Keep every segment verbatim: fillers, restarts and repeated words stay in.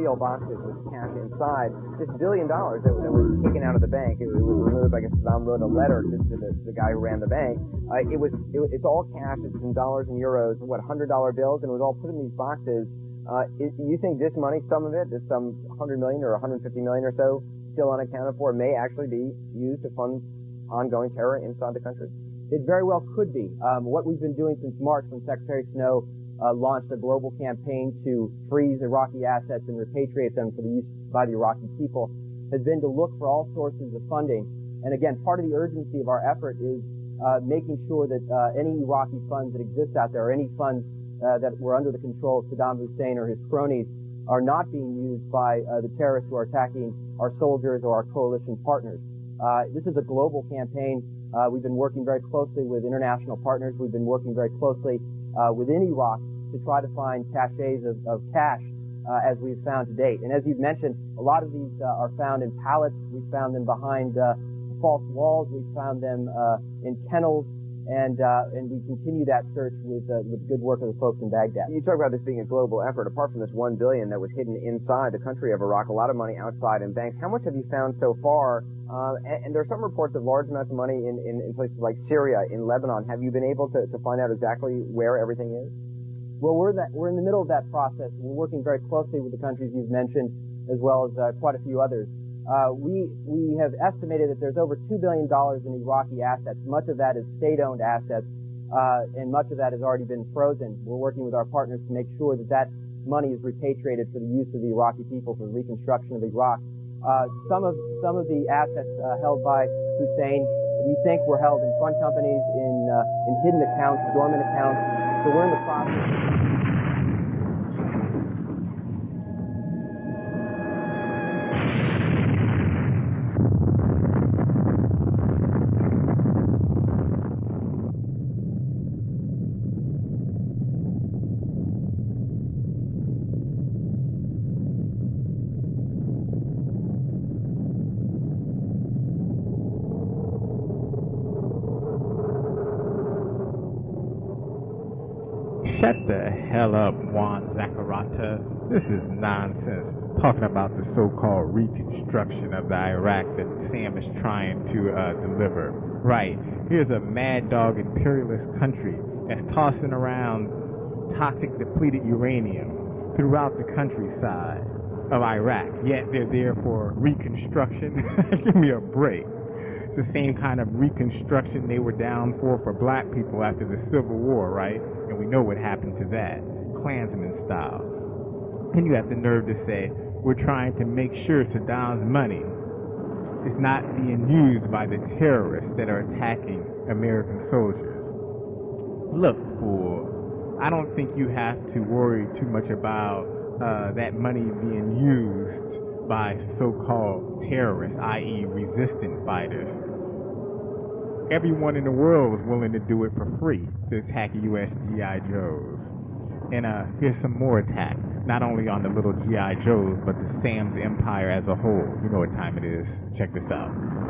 steel boxes with cash inside. This billion dollars that, that was taken out of the bank, it, it was removed. I guess Saddam wrote a letter to, to the, the guy who ran the bank. Uh, it was it, it's all cash. It's in dollars and euros. What one hundred dollar bills, and it was all put in these boxes. Uh, is, you think this money, some of it, there's some one hundred million or one hundred fifty million or so, still unaccounted for, may actually be used to fund ongoing terror inside the country? It very well could be. Um, what we've been doing since March, when Secretary Snow uh, launched a global campaign to freeze Iraqi assets and repatriate them for the use by the Iraqi people, has been to look for all sources of funding. And again, part of the urgency of our effort is uh, making sure that uh, any Iraqi funds that exist out there, or any funds uh, that were under the control of Saddam Hussein or his cronies, are not being used by uh, the terrorists who are attacking our soldiers or our coalition partners. Uh, this is a global campaign. Uh, we've been working very closely with international partners. We've been working very closely uh, within Iraq to try to find caches of, of cash, uh, as we've found to date. And as you've mentioned, a lot of these uh, are found in pallets. We've found them behind uh, false walls. We've found them uh, in kennels. And uh, and we continue that search with uh, with good work of the folks in Baghdad. You talk about this being a global effort. Apart from this one billion that was hidden inside the country of Iraq, a lot of money outside in banks. How much have you found so far? Uh, and, and there are some reports of large amounts of money in, in, in places like Syria, in Lebanon. Have you been able to, to find out exactly where everything is? Well, we're that we're in the middle of that process. We're working very closely with the countries you've mentioned, as well as uh, quite a few others. Uh, we we have estimated that there's over two billion dollars in Iraqi assets. Much of that is state-owned assets, uh, and much of that has already been frozen. We're working with our partners to make sure that that money is repatriated for the use of the Iraqi people for the reconstruction of Iraq. Uh, some of some of the assets uh, held by Hussein, we think, were held in fund companies, in uh, in hidden accounts, dormant accounts. So we're in the process. Shut the hell up, Juan Zacarata. This is nonsense. Talking about the so-called reconstruction of the Iraq that Sam is trying to uh, deliver. Right. Here's a mad dog imperialist country that's tossing around toxic depleted uranium throughout the countryside of Iraq. Yet they're there for reconstruction. Give me a break. It's the same kind of reconstruction they were down for for black people after the Civil War, right? And we know what happened to that, Klansman style. And you have the nerve to say, we're trying to make sure Saddam's money is not being used by the terrorists that are attacking American soldiers. Look, fool, I don't think you have to worry too much about uh, that money being used by so-called terrorists, that is resistant fighters. Everyone in the world was willing to do it for free to attack U S G I Joes. And uh, here's some more attack, not only on the little G I Joes, but the Sam's Empire as a whole. You know what time it is. Check this out.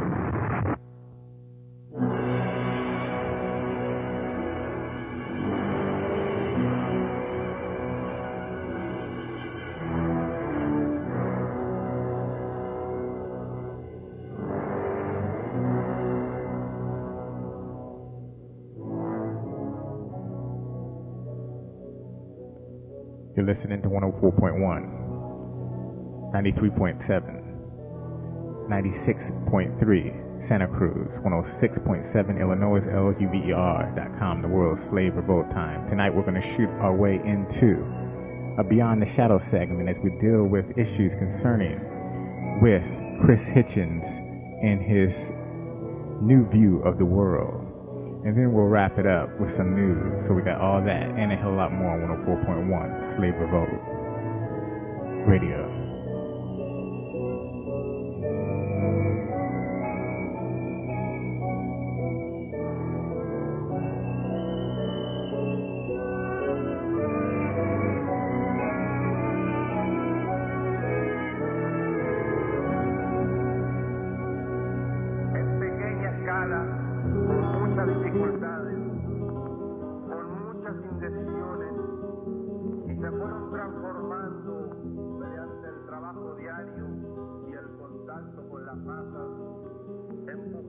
You're listening to one oh four point one, ninety-three point seven, ninety-six point three Santa Cruz, one oh six point seven Illinois, L U V E R dot com, the world's slave revolt time. Tonight we're going to shoot our way into a Beyond the Shadow segment as we deal with issues concerning with Chris Hitchens and his new view of the world. And then we'll wrap it up with some news. So we got all that and a hell of a lot more on one oh four point one Slave Revolt Radio. transformando mediante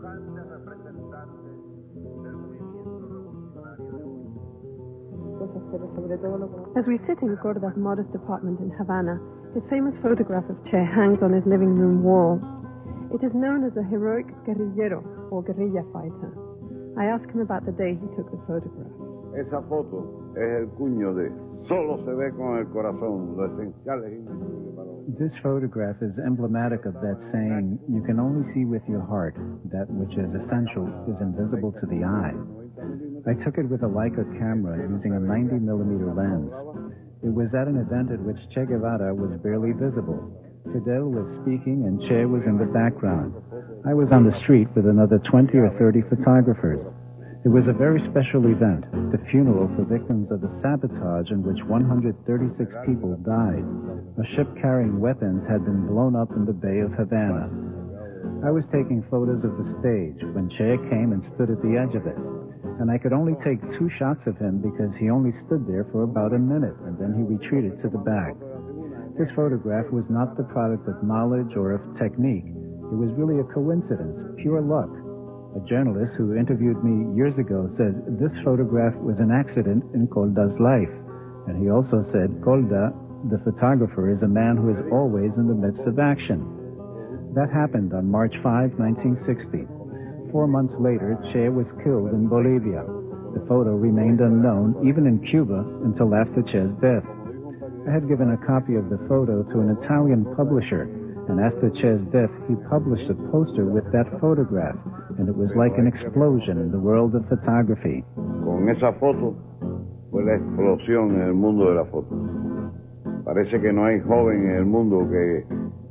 As we sit in Corda's modest apartment in Havana, his famous photograph of Che hangs on his living room wall. It is known as the heroic guerrillero, or guerrilla fighter. I ask him about the day he took the photograph. Esa foto es el cuño de solo se ve con el corazón, lo esencial es invisible para los... This photograph is emblematic of that saying, you can only see with your heart, that which is essential is invisible to the eye. I took it with a Leica camera using a ninety millimeter lens. It was at an event at which Che Guevara was barely visible. Fidel was speaking and Che was in the background. I was on the street with another twenty or thirty photographers. It was a very special event, the funeral for victims of the sabotage in which one hundred thirty-six people died. A ship carrying weapons had been blown up in the Bay of Havana. I was taking photos of the stage when Che came and stood at the edge of it. And I could only take two shots of him because he only stood there for about a minute and then he retreated to the back. This photograph was not the product of knowledge or of technique. It was really a coincidence, pure luck. A journalist who interviewed me years ago said this photograph was an accident in Colda's life. And he also said Colda, the photographer, is a man who is always in the midst of action. That happened on March fifth, nineteen sixty. Four months later, Che was killed in Bolivia. The photo remained unknown, even in Cuba, until after Che's death. I had given a copy of the photo to an Italian publisher, and after Che's death, he published a poster with that photograph, and it was like an explosion in the world of photography. Con esa foto fue la explosión en el mundo de la foto. Parece que no hay joven en el mundo que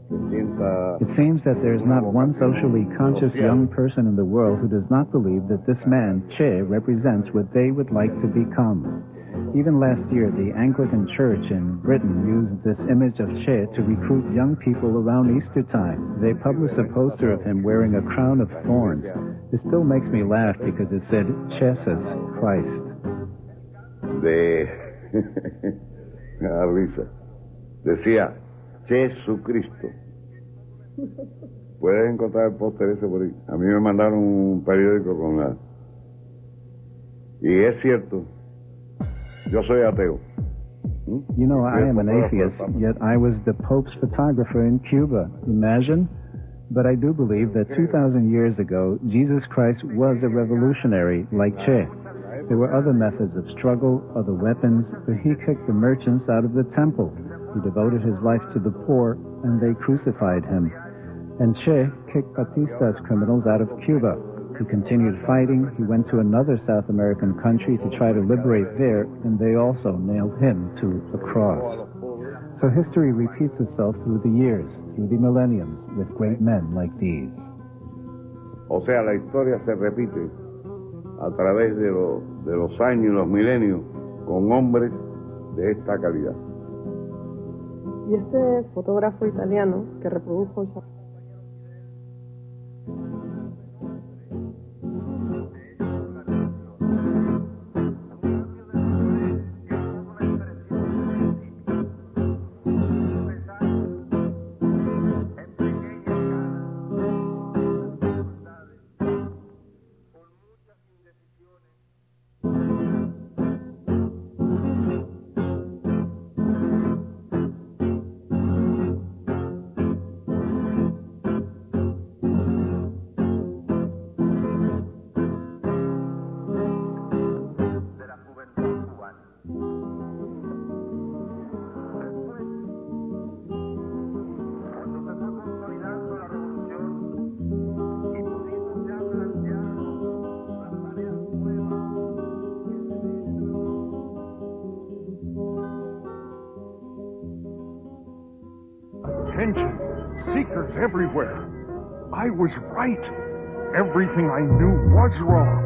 It seems that there is not one socially conscious young person in the world who does not believe that this man, Che, represents what they would like to become. Even last year, the Anglican Church in Britain used this image of Che to recruit young people around Easter time. They published a poster of him wearing a crown of thorns. It still makes me laugh because it said, Che says Christ. De... Me da risa. Decía, Jesucristo. Puedes encontrar el póster ese por ahí. A mí me mandaron un periódico con la... Y es cierto, yo soy ateo. ¿Mm? You know, I am an atheist, yet I was the Pope's photographer in Cuba. Imagine? But I do believe that two thousand years ago, Jesus Christ was a revolutionary like Che. There were other methods of struggle, other weapons, but he kicked the merchants out of the temple. He devoted his life to the poor, and they crucified him. And Che kicked Batista's criminals out of Cuba. He continued fighting. He went to another South American country to try to liberate there, and they also nailed him to a cross. So history repeats itself through the years, through the millenniums, with great men like these. O sea, la historia se repite a través de, lo, de los años y los milenios con hombres de esta calidad. Y este fotógrafo italiano que reprodujo esa... Attention, seekers everywhere. I was right. Everything I knew was wrong.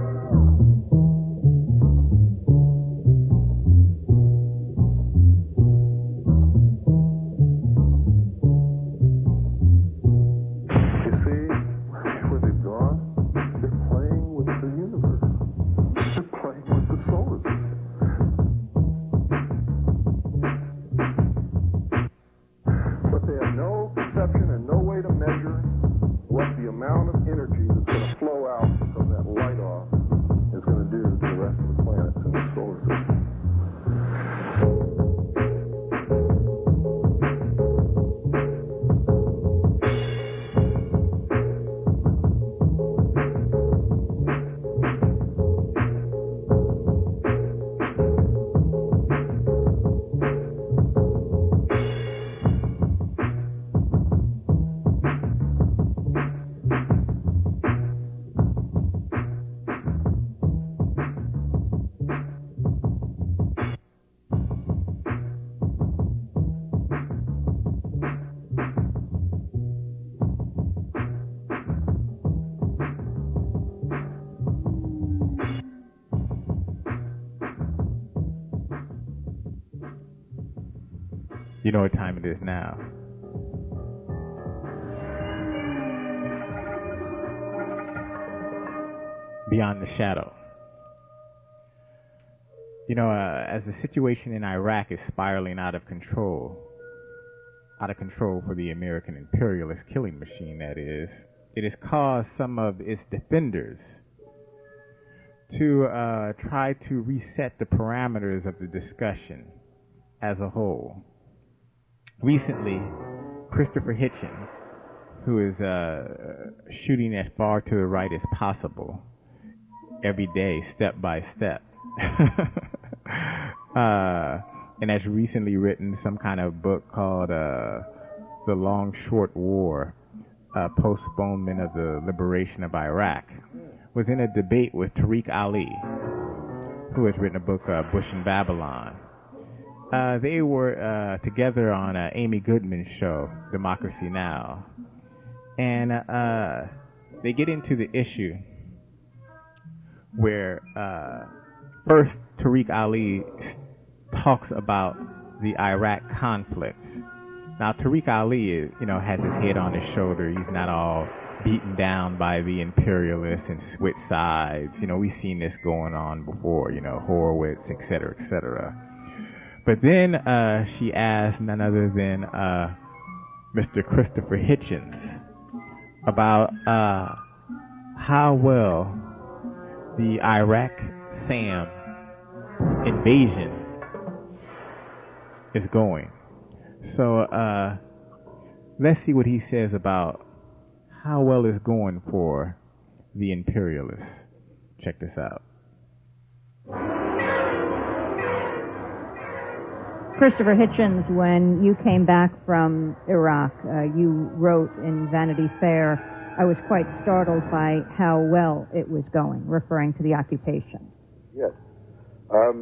You see, where they've gone, they're playing with the universe. They're playing with the solar system. But they have no perception and no way to measure what the amount of energy that's going to flow You know what time it is now. Beyond the Shadow. You know, uh, as the situation in Iraq is spiraling out of control, out of control for the American imperialist killing machine, that is, it has caused some of its defenders to uh, try to reset the parameters of the discussion as a whole. Recently, Christopher Hitchens, who is uh, shooting as far to the right as possible, every day, step by step, uh, and has recently written some kind of book called uh, The Long Short War, uh, Postponement of the Liberation of Iraq, was in a debate with Tariq Ali, who has written a book, uh, Bush in Babylon. Uh, they were uh, together on uh, Amy Goodman's show, Democracy Now! And uh, they get into the issue where uh, first Tariq Ali talks about the Iraq conflict. Now Tariq Ali is, you know, has his head on his shoulder. He's not all beaten down by the imperialists and switch sides. You know, we've seen this going on before, you know, Horowitz, et cetera, et cetera. But then uh, she asked none other than uh, Mister Christopher Hitchens about uh, how well the Iraq Sam invasion is going. So uh, let's see what he says about how well it's going for the imperialists. Check this out. Christopher Hitchens, when you came back from Iraq, uh, you wrote in Vanity Fair, I was quite startled by how well it was going, referring to the occupation. Yes. Um,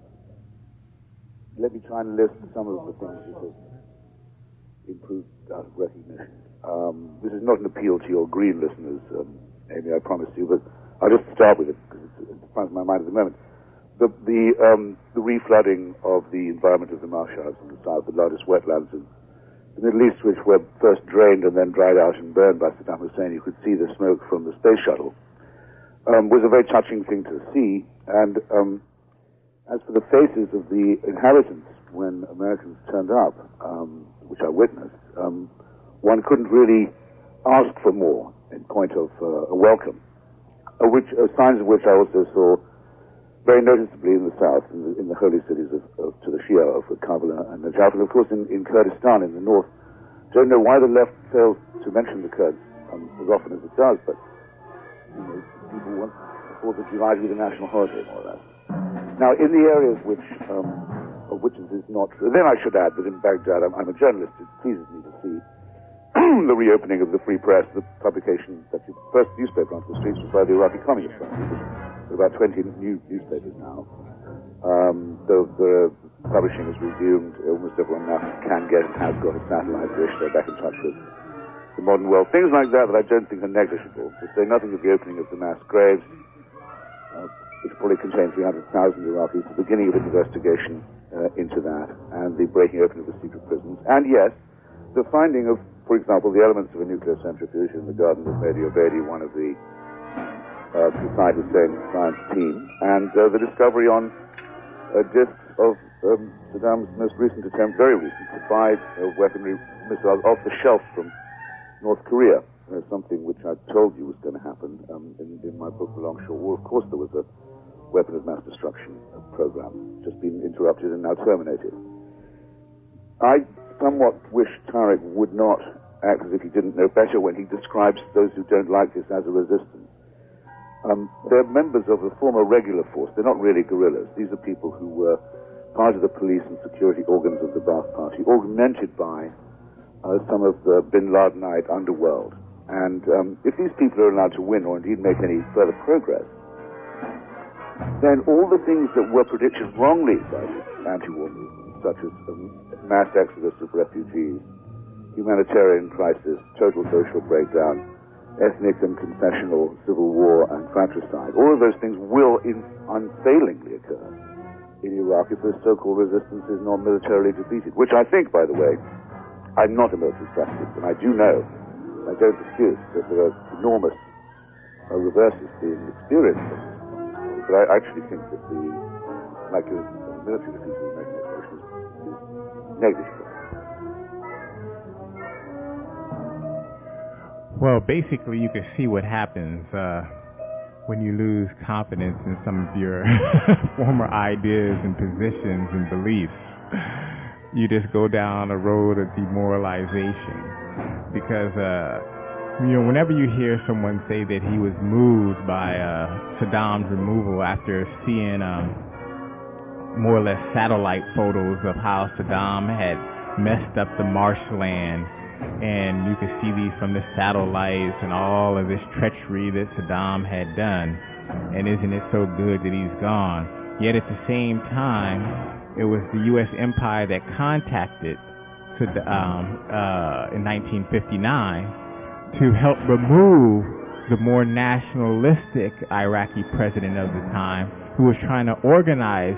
let me try and list some of the things that have improved out of recognition. Um, this is not an appeal to your green listeners, um, Amy, I promise you, but I'll just start with it because it's in front of my mind at the moment. The the, um, the reflooding of the environment of the Marshals in the south, the largest wetlands in the Middle East, which were first drained and then dried out and burned by Saddam Hussein. You could see the smoke from the space shuttle. Um, was a very touching thing to see. And um, as for the faces of the inhabitants when Americans turned up, um, which I witnessed, um, one couldn't really ask for more in point of uh, a welcome. Uh, which uh, signs of which I also saw very noticeably in the south, in the, in the holy cities of, of to the Shia of Kabul and Najaf, and of course in, in Kurdistan in the north. Don't know why the left fails to mention the Kurds um, as often as it does, but you know, people want the Fourth of July to be the national holiday, more or less. Now, in the areas which um, of which this is not true, then I should add that in Baghdad, I'm, I'm a journalist. It pleases me to see the reopening of the free press, the publication that the first newspaper onto the streets was by the Iraqi Communist Party. There are about twenty new newspapers now. Um, the, the publishing is resumed. Almost everyone now can get and has got a satellite dish. They're back in touch with the modern world. Things like that that I don't think are negligible. To say nothing of the opening of the mass graves, uh, which probably contains three hundred thousand Iraqis, the beginning of an investigation uh, into that, and the breaking open of the secret prisons. And yes, the finding of, for example, the elements of a nuclear centrifuge in the garden of Mehdi Obeidi, one of the uh, Said Hussein science team, and uh, the discovery on uh, discs of um, Saddam's most recent attempt, very recent, to buy uh, weaponry missiles off the shelf from North Korea. Uh, something which I told you was going to happen um, in, in my book, The Long Short War. Of course, there was a weapon of mass destruction uh, program, just been interrupted and now terminated. I somewhat wish Tariq would not act as if he didn't know better when he describes those who don't like this as a resistance. Um, they're members of the former regular force. They're not really guerrillas. These are people who were part of the police and security organs of the Ba'ath Party, augmented by uh, some of the bin Ladenite underworld. And um, if these people are allowed to win, or indeed make any further progress, then all the things that were predicted wrongly by the anti-war movement, such as um, mass exodus of refugees, humanitarian crisis, total social breakdown, ethnic and confessional civil war and fratricide, all of those things will in, unfailingly occur in Iraq if the so-called resistance is non-militarily defeated, which I think, by the way, I'm not a military strategist, and I do know, I don't dispute, that there are enormous uh, reverses being experienced. But I actually think that the likelihood of military defeat of the American operation is, is negligible. Well, basically, you can see what happens uh, when you lose confidence in some of your former ideas and positions and beliefs. You just go down a road of demoralization. Because, uh, you know, whenever you hear someone say that he was moved by uh, Saddam's removal after seeing um, more or less satellite photos of how Saddam had messed up the marshland, and you could see these from the satellites and all of this treachery that Saddam had done. And isn't it so good that he's gone? Yet at the same time, it was the U S empire that contacted Saddam uh, in nineteen fifty-nine to help remove the more nationalistic Iraqi president of the time, who was trying to organize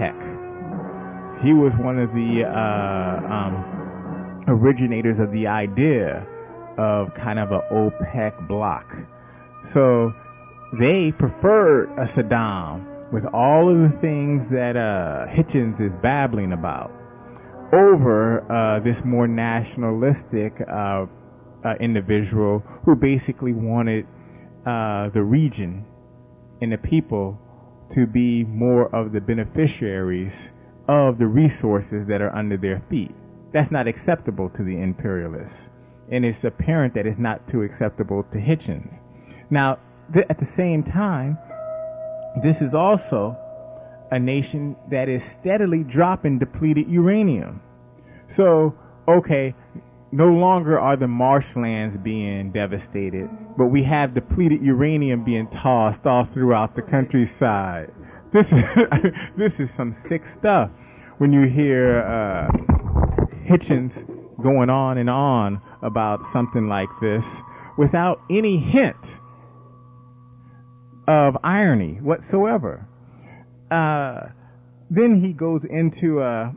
OPEC. He was one of the uh, um, originators of the idea of kind of an OPEC bloc. So they preferred a Saddam with all of the things that uh, Hitchens is babbling about over uh, this more nationalistic uh, uh, individual who basically wanted uh, the region and the people to be more of the beneficiaries of the resources that are under their feet. That's not acceptable to the imperialists, and it's apparent that it's not too acceptable to Hitchens. Now, th- at the same time, this is also a nation that is steadily dropping depleted uranium. So, okay, no longer are the marshlands being devastated, but we have depleted uranium being tossed all throughout the countryside. This is this is some sick stuff. When you hear uh, Hitchens going on and on about something like this without any hint of irony whatsoever. Uh, then he goes into uh,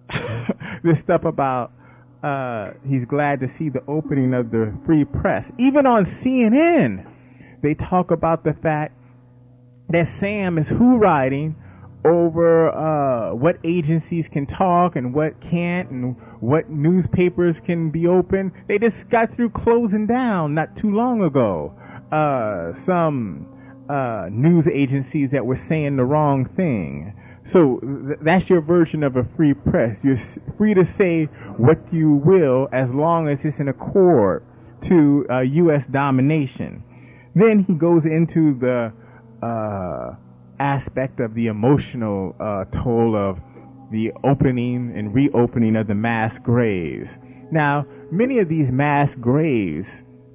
this stuff about uh, he's glad to see the opening of the free press. Even on C N N, they talk about the fact that Sam is who-writing over uh, what agencies can talk and what can't, and what newspapers can be open. They just got through closing down not too long ago uh, some uh, news agencies that were saying the wrong thing. So th- that's your version of a free press. You're s- free to say what you will as long as it's in accord to uh, U S domination. Then he goes into the uh, aspect of the emotional uh, toll of the opening and reopening of the mass graves. Now, many of these mass graves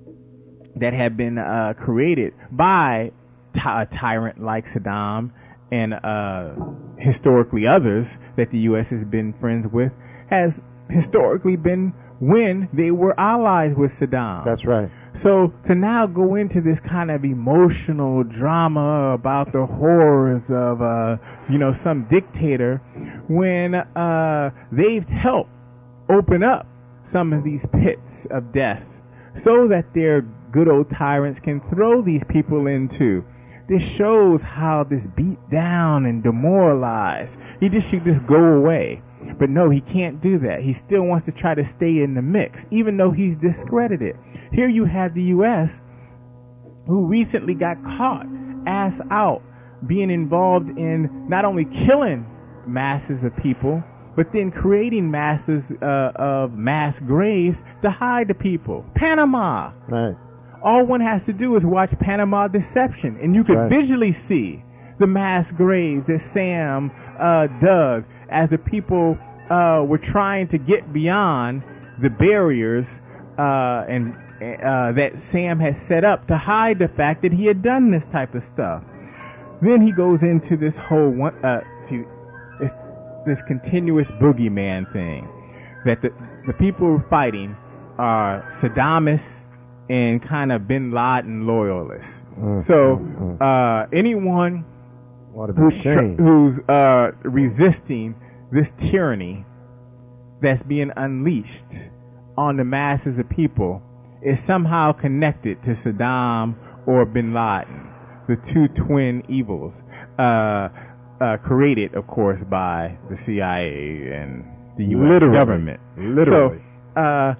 that have been uh, created by t- a tyrant like Saddam and uh, historically others that the U S has been friends with, has historically been when they were allies with Saddam. That's right. So to now go into this kind of emotional drama about the horrors of, uh, you know, some dictator, when uh, they've helped open up some of these pits of death so that their good old tyrants can throw these people into. This shows how this beat down and demoralized. He just should just go away. But no, he can't do that. He still wants to try to stay in the mix, even though he's discredited. Here you have the U S, who recently got caught, ass out, being involved in not only killing masses of people, but then creating masses uh, of mass graves to hide the people. Panama. Right. All one has to do is watch Panama Deception, and you could right. visually see the mass graves that Sam uh, dug as the people uh, were trying to get beyond the barriers uh, and uh, that Sam had set up to hide the fact that he had done this type of stuff. Then he goes into this whole one, uh, see, this, this continuous boogeyman thing, that the, the people fighting are Saddamists and kind of Bin Laden loyalists. Mm, so mm, uh, anyone Ought to be who's ashamed. tr- who's uh, resisting this tyranny that's being unleashed on the masses of people is somehow connected to Saddam or Bin Laden, the two twin evils, uh, uh, created, of course, by the C I A and the U S Literally. government. Literally. So, uh,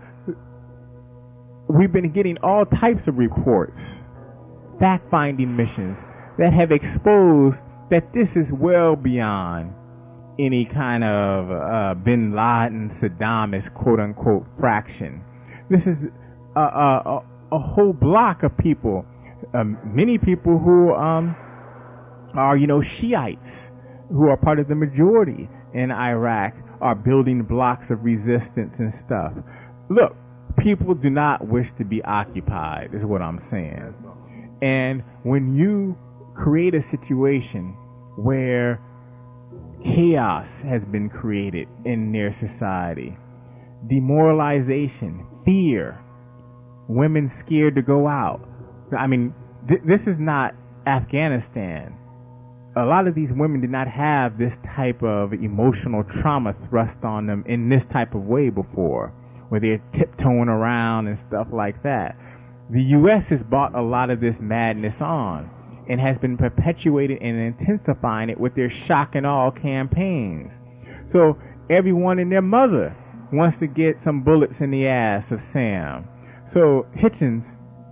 we've been getting all types of reports, fact-finding missions that have exposed that this is well beyond any kind of uh, Bin Laden, Saddamist quote-unquote fraction. This is a, a, a whole block of people, um, many people who um, are, you know, Shiites, who are part of the majority in Iraq, are building blocks of resistance and stuff. Look, people do not wish to be occupied, is what I'm saying. And when you create a situation where chaos has been created in their society, demoralization, fear, women scared to go out. I mean, th- this is not Afghanistan. A lot of these women did not have this type of emotional trauma thrust on them in this type of way before, where they're tiptoeing around and stuff like that. The U S has brought a lot of this madness on and has been perpetuating and intensifying it with their shock and awe campaigns. So everyone and their mother wants to get some bullets in the ass of Sam. So Hitchens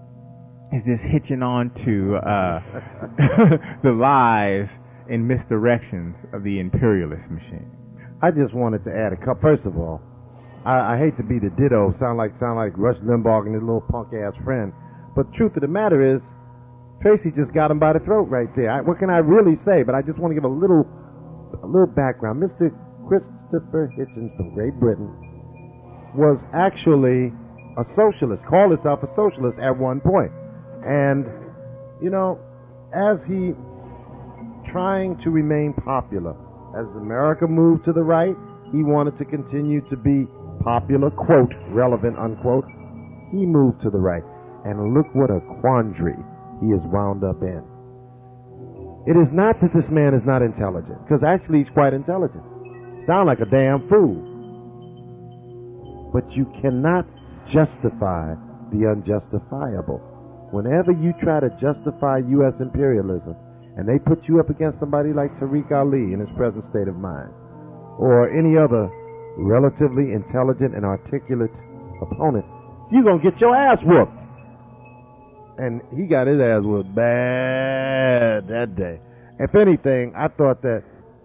is just hitching on to uh, the lies and misdirections of the imperialist machine. I just wanted to add a couple. First of all, I, I hate to be the ditto, sound like sound like Rush Limbaugh and his little punk ass friend, but truth of the matter is, Tracy just got him by the throat right there. I, what can I really say? But I just want to give a little, a little background. Mister Christopher Hitchens from Great Britain was actually a socialist, called himself a socialist at one point. And, you know, as he trying to remain popular, as America moved to the right, he wanted to continue to be popular, quote, relevant, unquote. He moved to the right. And look what a quandary he is wound up in. It is not that this man is not intelligent, because actually he's quite intelligent. Sound like a damn fool. But you cannot justify the unjustifiable. Whenever you try to justify U S imperialism, and they put you up against somebody like Tariq Ali in his present state of mind, or any other relatively intelligent and articulate opponent, you're going to get your ass whooped. And he got his ass whooped bad that day. If anything, I thought that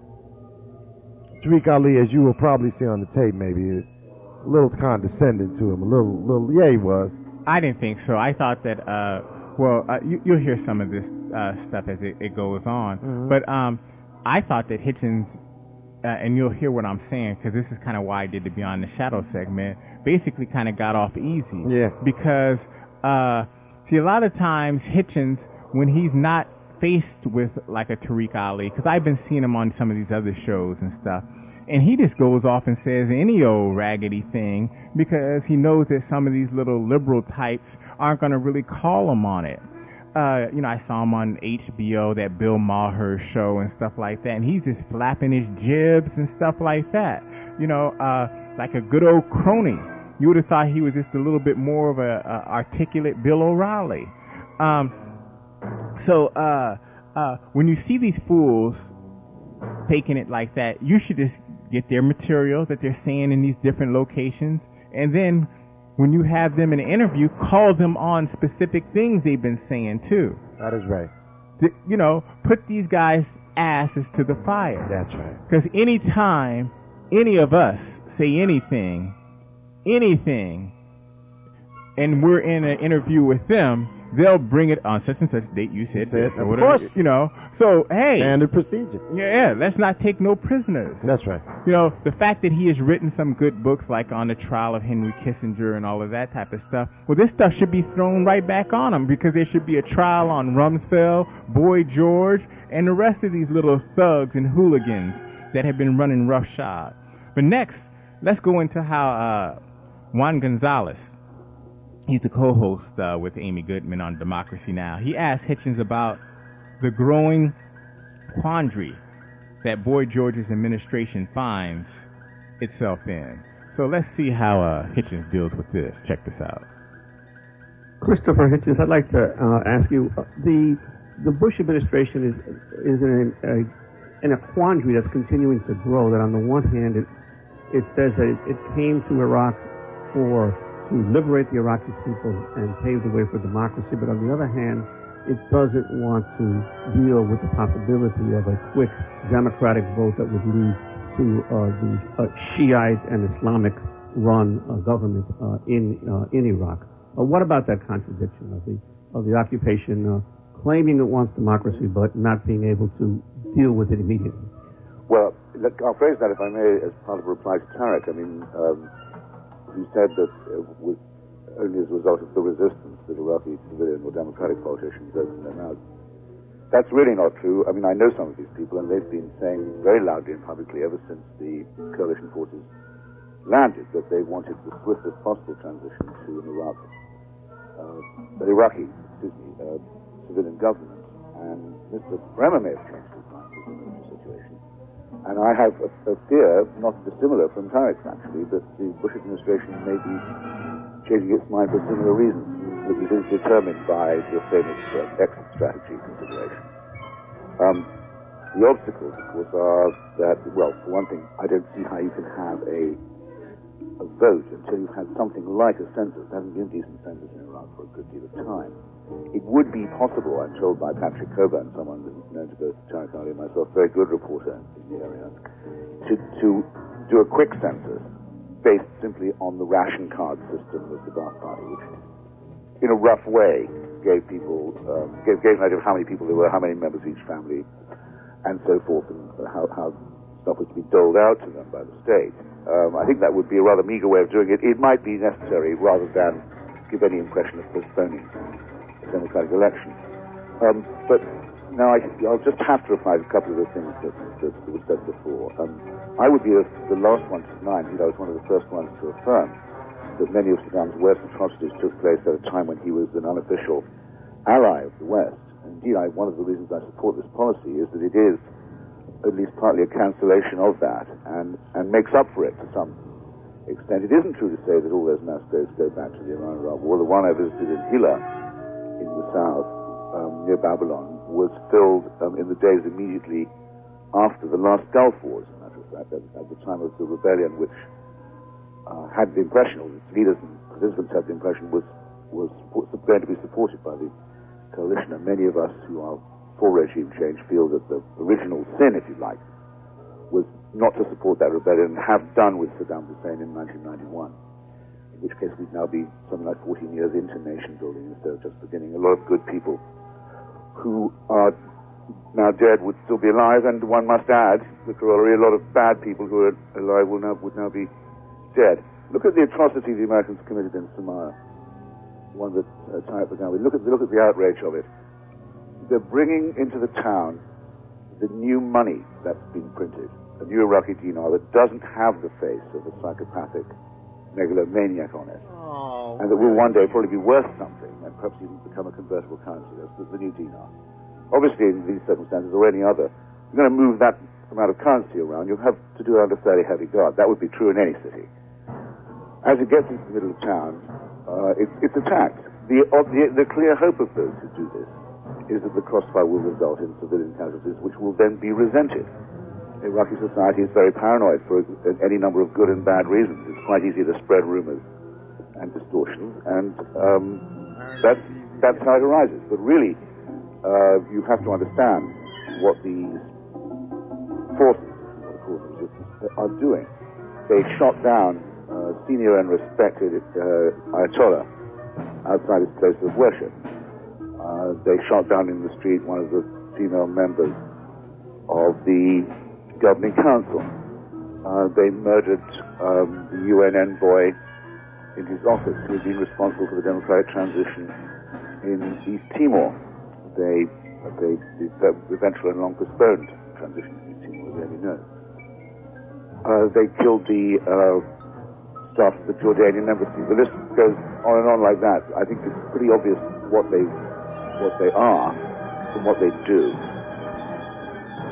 Tariq Ali, as you will probably see on the tape, maybe a little condescending to him, a little, little, yeah, he was. I didn't think so. I thought that, uh, well, uh, you, you'll hear some of this uh, stuff as it, it goes on. Mm-hmm. But um, I thought that Hitchens, uh, and you'll hear what I'm saying, because this is kind of why I did the Beyond the Shadow segment, basically kind of got off easy. Yeah. Because, uh, see, a lot of times Hitchens, when he's not faced with like a Tariq Ali, because I've been seeing him on some of these other shows and stuff, and he just goes off and says any old raggedy thing because he knows that some of these little liberal types aren't going to really call him on it. Uh, you know, I saw him on H B O, that Bill Maher show and stuff like that, and he's just flapping his jibs and stuff like that. You know, uh, like a good old crony. You would have thought he was just a little bit more of a, a articulate Bill O'Reilly. Um, so uh, uh, when you see these fools faking it like that, you should just get their material that they're saying in these different locations, and then when you have them in an interview, call them on specific things they've been saying too. That is right. Th- you know, put these guys' asses to the fire. That's right. Because any time any of us say anything, anything, and we're in an interview with them, they'll bring it on such and such date. You said this, or of whatever, course. you know. So hey, Standard procedure. yeah, let's not take no prisoners. That's right. You know, the fact that he has written some good books like on the trial of Henry Kissinger and all of that type of stuff, well, this stuff should be thrown right back on him, because there should be a trial on Rumsfeld, Boy George, and the rest of these little thugs and hooligans that have been running roughshod. But next, let's go into how uh, Juan Gonzalez, he's the co-host uh, with Amy Goodman on Democracy Now!, he asked Hitchens about the growing quandary that Boy George's administration finds itself in. So let's see how uh, Hitchens deals with this. Check this out. Christopher Hitchens, I'd like to uh, ask you, uh, the the Bush administration is is in a, in a quandary that's continuing to grow. That on the one hand, it it says that it, it came to Iraq for to liberate the Iraqi people and pave the way for democracy, but on the other hand, it doesn't want to deal with the possibility of a quick democratic vote that would lead to uh, the uh, Shiite and Islamic-run uh, government uh, in uh, in Iraq. Uh, what about that contradiction of the of the occupation uh, claiming it wants democracy but not being able to deal with it immediately? Well, look, I'll phrase that, if I may, as part of a reply to Tarek. I mean, um, you said that uh, with only as a result of the resistance that Iraqi civilian or democratic politicians opened their mouths. That's really not true. I mean, I know some of these people, and they've been saying very loudly and publicly ever since the coalition forces landed that they wanted the swiftest possible transition to an Iraq, uh, an Iraqi, excuse me, uh, civilian government. And Mister Bremer may have changed his mind in the situation. And I have a, a fear, not dissimilar from Tarek's actually, that the Bush administration may be changing its mind for similar reasons, that it is determined by the famous uh, exit strategy consideration. Um, the obstacles, of course, are that, well, for one thing, I don't see how you can have a, a vote until you've had something like a census. There hasn't been a decent census in Iraq for a good deal of time. It would be possible, I'm told by Patrick Coburn, someone who's known to both Tarek Ali and myself, very good reporter in the area, to, to do a quick census based simply on the ration card system of the Ba'ath Party, which, in a rough way, gave people, um, gave, gave an idea of how many people there were, how many members of each family, and so forth, and how, how stuff was to be doled out to them by the state. Um, I think that would be a rather meager way of doing it. It might be necessary rather than give any impression of postponing a democratic election. Um, but now I, I'll just have to reply to a couple of the things that, that were said before. Um, I would be the, the last one to deny, indeed I was one of the first ones to affirm, that many of Saddam's worst atrocities took place at a time when he was an unofficial ally of the West. Indeed, I, one of the reasons I support this policy is that it is at least partly a cancellation of that and, and makes up for it to some extent. It isn't true to say that all those mass graves go back to the Iran-Iraq War. The one I visited in Hilla in the south, um, near Babylon, was filled um, in the days immediately after the last Gulf Wars, as a matter of fact, at, at the time of the rebellion, which uh, had the impression, or its leaders and participants had the impression, was was support, going to be supported by the coalition. And many of us who are for regime change feel that the original sin, if you like, was not to support that rebellion and have done with Saddam Hussein in nineteen ninety-one. In which case we'd now be something like fourteen years into nation building instead of just beginning. A lot of good people who are now dead would still be alive, and one must add, the corollary, a lot of bad people who are alive will now, would now be dead. Look at the atrocity the Americans committed in Somalia, one that uh, Tarek began with. Look at, look at the outrage of it. They're bringing into the town the new money that's been printed, a new Iraqi dinar that doesn't have the face of a psychopathic megalomaniac on it, oh, and that will one day probably be worth something and perhaps even become a convertible currency. That's the, the new dinar. Obviously, in these circumstances or any other, you're going to move that amount of currency around, you'll have to do it under fairly heavy guard. That would be true in any city. As it gets into the middle of town, uh, it, it's attacked. The, uh, the, the clear hope of those who do this is that the crossfire will result in civilian casualties, which will then be resented. Iraqi society is very paranoid for any number of good and bad reasons. It's quite easy to spread rumors and distortions, and um, that's, that's how it arises. But really, uh, you have to understand what these forces, what call them resistance, are doing. They shot down uh, senior and respected uh, Ayatollah outside his place of worship. Uh, they shot down in the street one of the female members of the governing council. Uh, they murdered um, the U N envoy in his office, who had been responsible for the democratic transition in East Timor. They, they, the, the eventual and long postponed transition in East Timor, as you know. Uh, they killed the uh, staff of the Jordanian embassy. The list goes on and on like that. I think it's pretty obvious what they, what they are and what they do.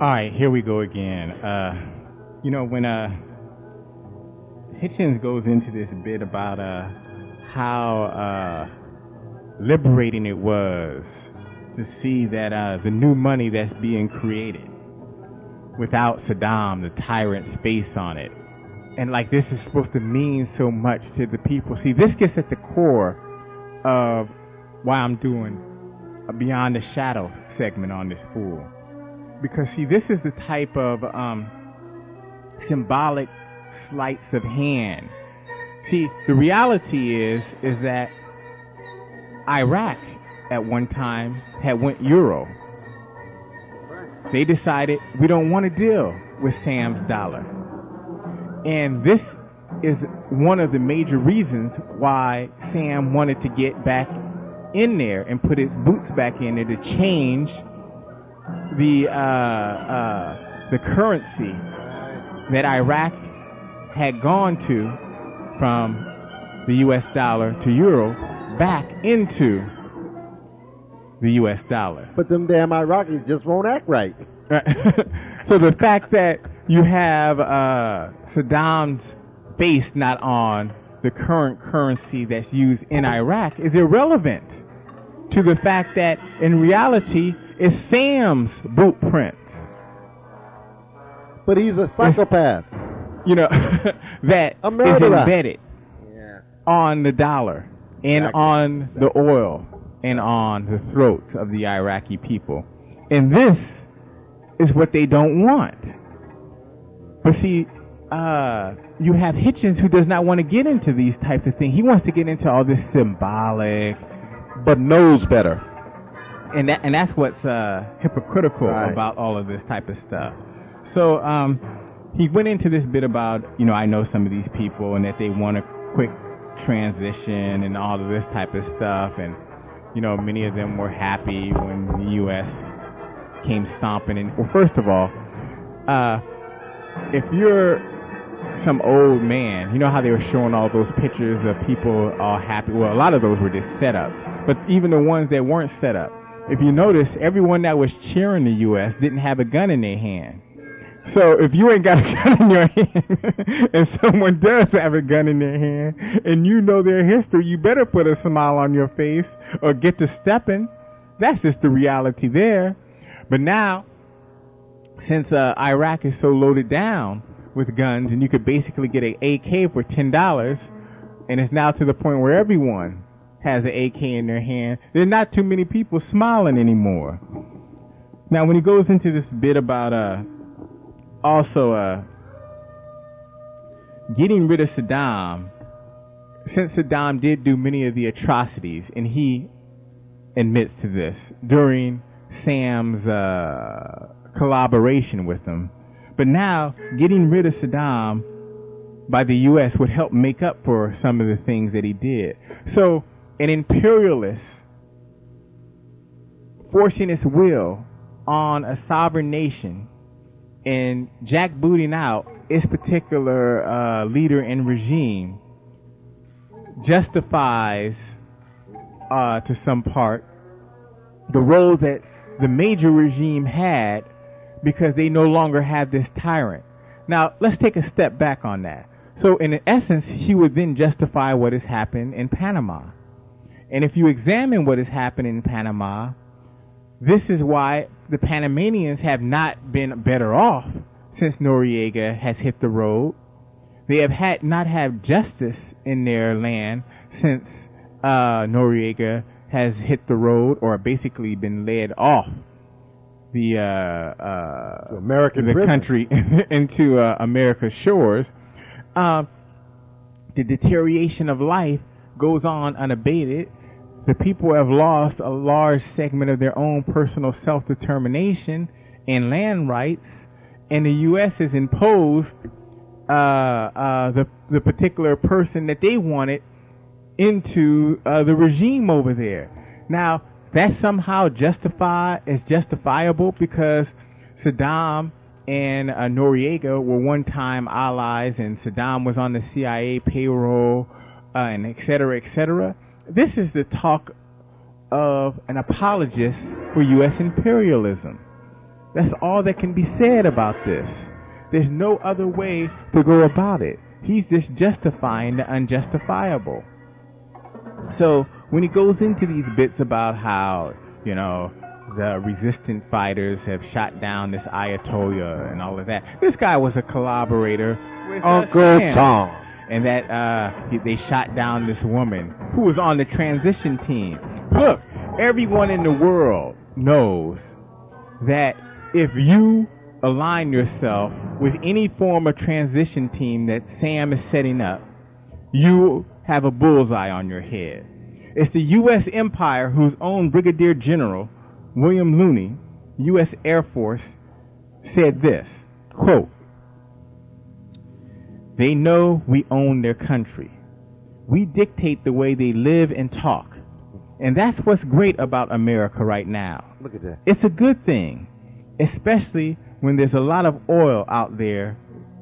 All right, here we go again. Uh, you know, when uh, Hitchens goes into this bit about uh, how uh, liberating it was to see that uh, the new money that's being created without Saddam, the tyrant's face on it. And like this is supposed to mean so much to the people. See, this gets at the core of why I'm doing a Beyond the Shadow segment on this fool. Because see, this is the type of um, symbolic sleights of hand. See, the reality is is that Iraq at one time had went euro. They decided we don't want to deal with Sam's dollar. And this is one of the major reasons why Sam wanted to get back in there and put his boots back in there to change the uh, uh, the currency that Iraq had gone to from the U S dollar to euro back into the U S dollar. But them damn Iraqis just won't act right. So the fact that you have uh, Saddam's face not on the current currency that's used in Iraq is irrelevant to the fact that in reality it's Sam's boot prints. But he's a psychopath. It's, you know, that a is embedded yeah. on the dollar and exactly. on exactly. the oil and on the throats of the Iraqi people. And this is what they don't want. But see, uh, you have Hitchens who does not want to get into these types of things. He wants to get into all this symbolic, but knows better. And that, and that's what's uh, hypocritical right. about all of this type of stuff. So um, he went into this bit about, you know, I know some of these people and that they want a quick transition and all of this type of stuff. And, you know, many of them were happy when the U S came stomping in. Well, first of all, uh, if you're some old man, you know how they were showing all those pictures of people all happy? Well, a lot of those were just setups. But even the ones that weren't set up, if you notice, everyone that was cheering the U S didn't have a gun in their hand. So if you ain't got a gun in your hand and someone does have a gun in their hand and you know their history, you better put a smile on your face or get to stepping. That's just the reality there. But now, since uh, Iraq is so loaded down with guns and you could basically get an A K for ten dollars, and it's now to the point where everyone has an A K in their hand, there are not too many people smiling anymore. Now, when he goes into this bit about uh, also uh, getting rid of Saddam, since Saddam did do many of the atrocities, and he admits to this, during Sam's uh, collaboration with him. But now, getting rid of Saddam by the U S would help make up for some of the things that he did. So, an imperialist forcing its will on a sovereign nation and jackbooting out its particular uh, leader and regime justifies, uh, to some part, the role that the major regime had because they no longer have this tyrant. Now, let's take a step back on that. So, in essence, he would then justify what has happened in Panama. And if you examine what has happened in Panama, this is why the Panamanians have not been better off since Noriega has hit the road. They have had not had justice in their land since uh, Noriega has hit the road or basically been led off the uh, uh, American the prison. country into uh, America's shores. Uh, the deterioration of life goes on unabated. The people have lost a large segment of their own personal self-determination and land rights, and the U S has imposed uh, uh, the the particular person that they wanted into uh, the regime over there. Now, that somehow justify is justifiable because Saddam and uh, Noriega were one-time allies, and Saddam was on the C I A payroll, uh, and et cetera, et cetera. This is the talk of an apologist for U S imperialism. That's all that can be said about this. There's no other way to go about it. He's just justifying the unjustifiable. So when he goes into these bits about how, you know, the resistant fighters have shot down this Ayatollah and all of that, this guy was a collaborator with Uncle Sam. Tom. And that uh, he, they shot down this woman who was on the transition team. Look, everyone in the world knows that if you align yourself with any form of transition team that Sam is setting up, you have a bullseye on your head. It's the U S empire whose own Brigadier General, William Looney, U S Air Force, said this, quote, "They know we own their country. We dictate the way they live and talk. And that's what's great about America right now. Look at that. It's a good thing, especially when there's a lot of oil out there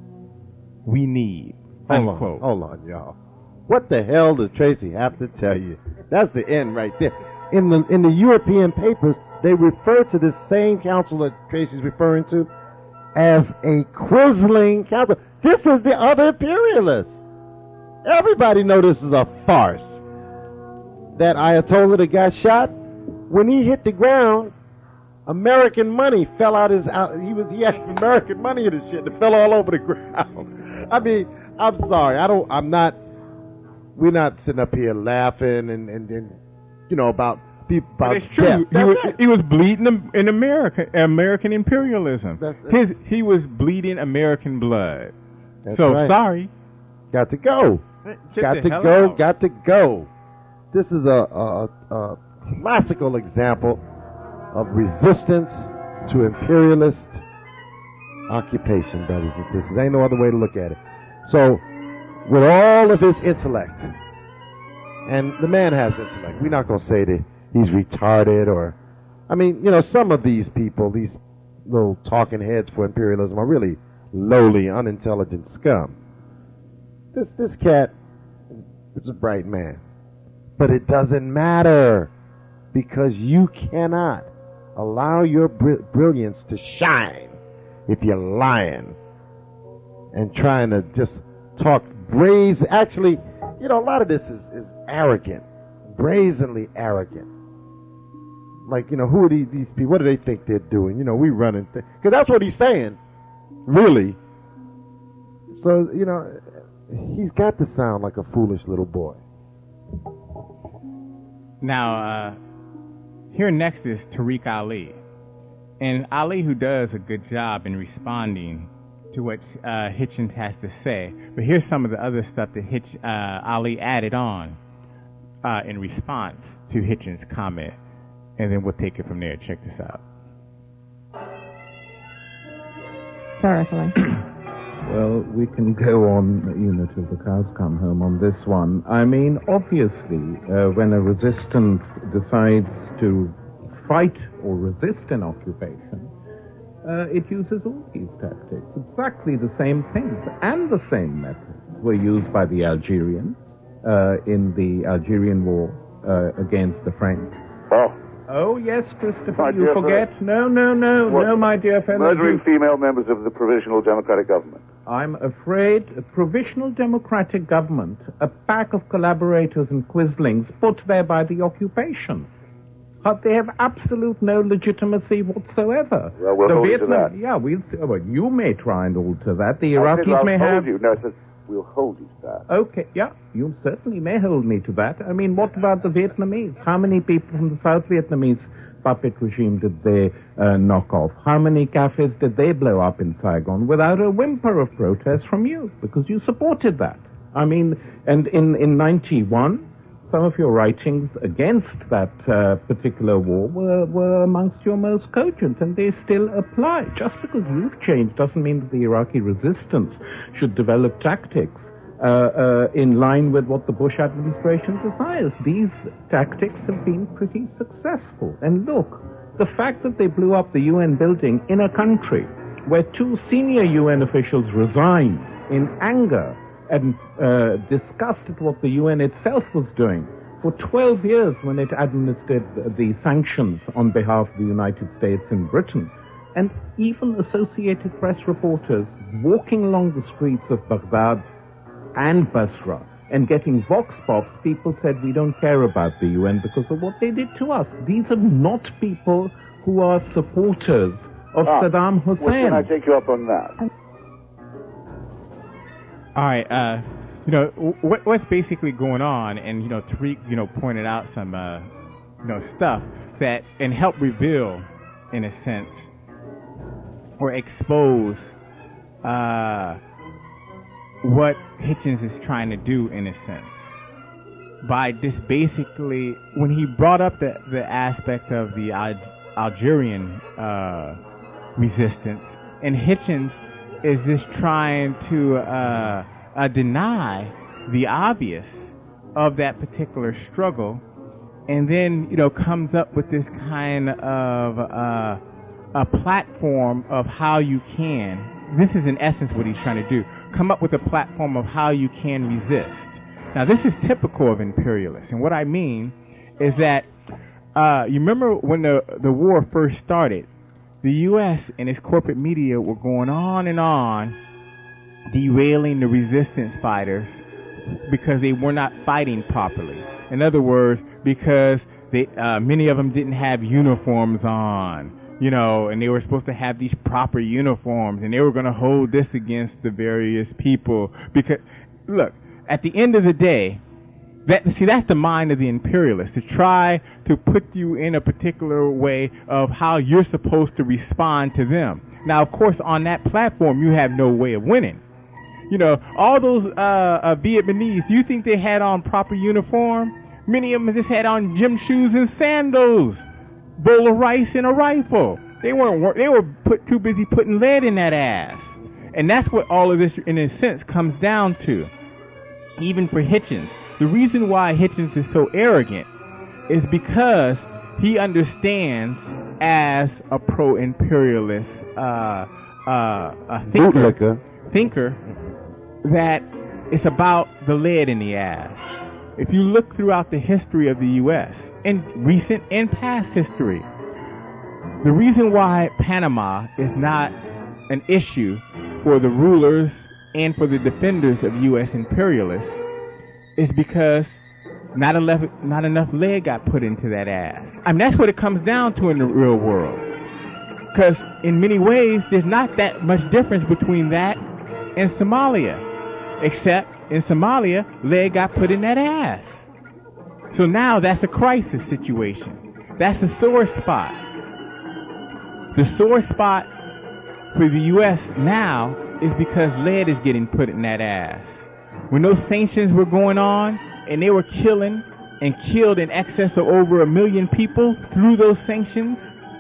we need." Hold Unquote. on, hold on, y'all. What the hell does Tracy have to tell you? That's the end right there. In the in the European papers, they refer to this same council that Tracy's referring to as a Quisling council. This is the other imperialists. Everybody knows this is a farce. That Ayatollah that got shot, when he hit the ground, American money fell out his out. He was he had American money in his shit that fell all over the ground. I mean, I'm sorry. I don't. I'm not. We're not sitting up here laughing and and, and you know about people about But it's true. death. He That's was, it. he was bleeding in America, American imperialism. That's it. His he was bleeding American blood. That's so right. sorry. Got to go. Get got the to hell go. out. Got to go. This is a, a, a classical example of resistance to imperialist occupation, brothers and sisters. Ain't no other way to look at it. So, with all of his intellect, and the man has intellect, we're not going to say that he's retarded or, I mean, you know, some of these people, these little talking heads for imperialism are really lowly, unintelligent scum. This this cat is a bright man. But it doesn't matter, because you cannot allow your br- brilliance to shine if you're lying and trying to just talk brazen. Actually, you know, a lot of this is, is arrogant, brazenly arrogant. Like, you know, who are these, these people? What do they think they're doing? You know, we running things. Because that's what he's saying, really. So, you know, he's got to sound like a foolish little boy. Now, uh, here next is Tariq Ali. And Ali, who does a good job in responding to what uh, Hitchens has to say. But here's some of the other stuff that Hitch, uh, Ali added on uh, in response to Hitchens' comment. And then we'll take it from there. Check this out. Sorry. Well, we can go on, you know, till the cows come home on this one. I mean, obviously, uh, when a resistance decides to fight or resist an occupation, uh, it uses all these tactics. Exactly the same things and the same methods were used by the Algerians uh, in the Algerian War uh, against the French. Oh. Oh, yes, Christopher, My you dear forget. friend. No, no, no, What? no, my dear fellow. Murdering you- female members of the Provisional Democratic Government. I'm afraid a provisional democratic government, a pack of collaborators and quislings put there by the occupation. But they have absolute no legitimacy whatsoever. Well, we'll the hold you to Vietnam, that. Yeah, we'll see. Well, you may try and alter that. The I said, Iraqis I'll may hold have... you. No, I said, we'll hold you to that. Okay, yeah, you certainly may hold me to that. I mean, what about the Vietnamese? How many people from the South Vietnamese puppet regime did they uh, knock off? How many cafes did they blow up in Saigon without a whimper of protest from you? Because you supported that. I mean, and in, in ninety-one, some of your writings against that uh, particular war were, were amongst your most cogent, and they still apply. Just because you've changed doesn't mean that the Iraqi resistance should develop tactics Uh, uh, in line with what the Bush administration desires. These tactics have been pretty successful. And look, the fact that they blew up the U N building in a country where two senior U N officials resigned in anger and uh, disgust at what the U N itself was doing for twelve years when it administered the sanctions on behalf of the United States and Britain. And even Associated Press reporters walking along the streets of Baghdad and Basra and getting vox pops, people said, we don't care about the U N because of what they did to us. These are not people who are supporters of ah, Saddam Hussein. Well, can I take you up on that? All right, uh, you know, what, what's basically going on, and, you know, Tariq, you know, pointed out some, uh, you know, stuff that, and helped reveal, in a sense, or expose, uh, what Hitchens is trying to do, in a sense, by just basically, when he brought up the, the aspect of the Al- Algerian uh, resistance, and Hitchens is just trying to uh, uh, deny the obvious of that particular struggle, and then, you know, comes up with this kind of uh, a platform of how you can, this is in essence what he's trying to do, come up with a platform of how you can resist. Now, this is typical of imperialists, and what I mean is that uh, you remember when the the war first started, the U S and its corporate media were going on and on derailing the resistance fighters because they were not fighting properly. In other words, because they uh, many of them didn't have uniforms on. You know, and they were supposed to have these proper uniforms, and they were going to hold this against the various people. Because, look, at the end of the day, that see, that's the mind of the imperialist, to try to put you in a particular way of how you're supposed to respond to them. Now, of course, on that platform, you have no way of winning. You know, all those uh, uh, Vietnamese, do you think they had on proper uniform? Many of them just had on gym shoes and sandals. Bowl of rice and a rifle. They weren't. They were put too busy putting lead in that ass, and that's what all of this, in a sense, comes down to. Even for Hitchens, the reason why Hitchens is so arrogant is because he understands, as a pro-imperialist uh, uh, a thinker, thinker, that it's about the lead in the ass. If you look throughout the history of the U S, in recent and past history, the reason why Panama is not an issue for the rulers and for the defenders of U S imperialists is because not enough, not enough lead got put into that ass. I mean, that's what it comes down to in the real world. Because in many ways, there's not that much difference between that and Somalia. Except in Somalia, lead got put in that ass. So now that's a crisis situation. That's a sore spot. The sore spot for the U S now is because lead is getting put in that ass. When those sanctions were going on and they were killing and killed in excess of over a million people through those sanctions,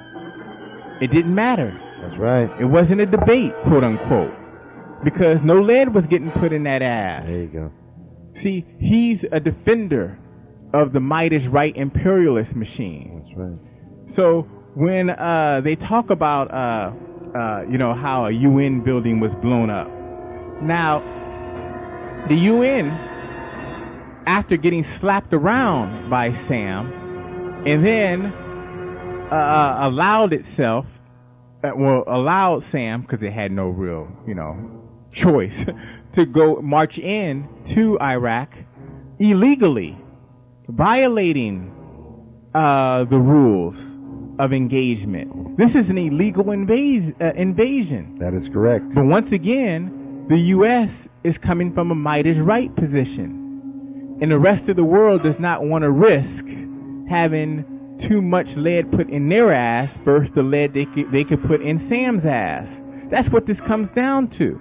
it didn't matter. That's right. It wasn't a debate, quote unquote, because no lead was getting put in that ass. There you go. See, he's a defender of the might is right imperialist machine. That's right. So when uh, they talk about, uh, uh, you know, how a U N building was blown up. Now, the U N, after getting slapped around by Sam, and then uh, allowed itself, uh, well, allowed Sam, because it had no real, you know, choice, to go march in to Iraq illegally, violating uh, the rules of engagement. This is an illegal invas- uh, invasion. That is correct. But once again, the U S is coming from a might is right position. And the rest of the world does not want to risk having too much lead put in their ass versus the lead they could, they could put in Sam's ass. That's what this comes down to.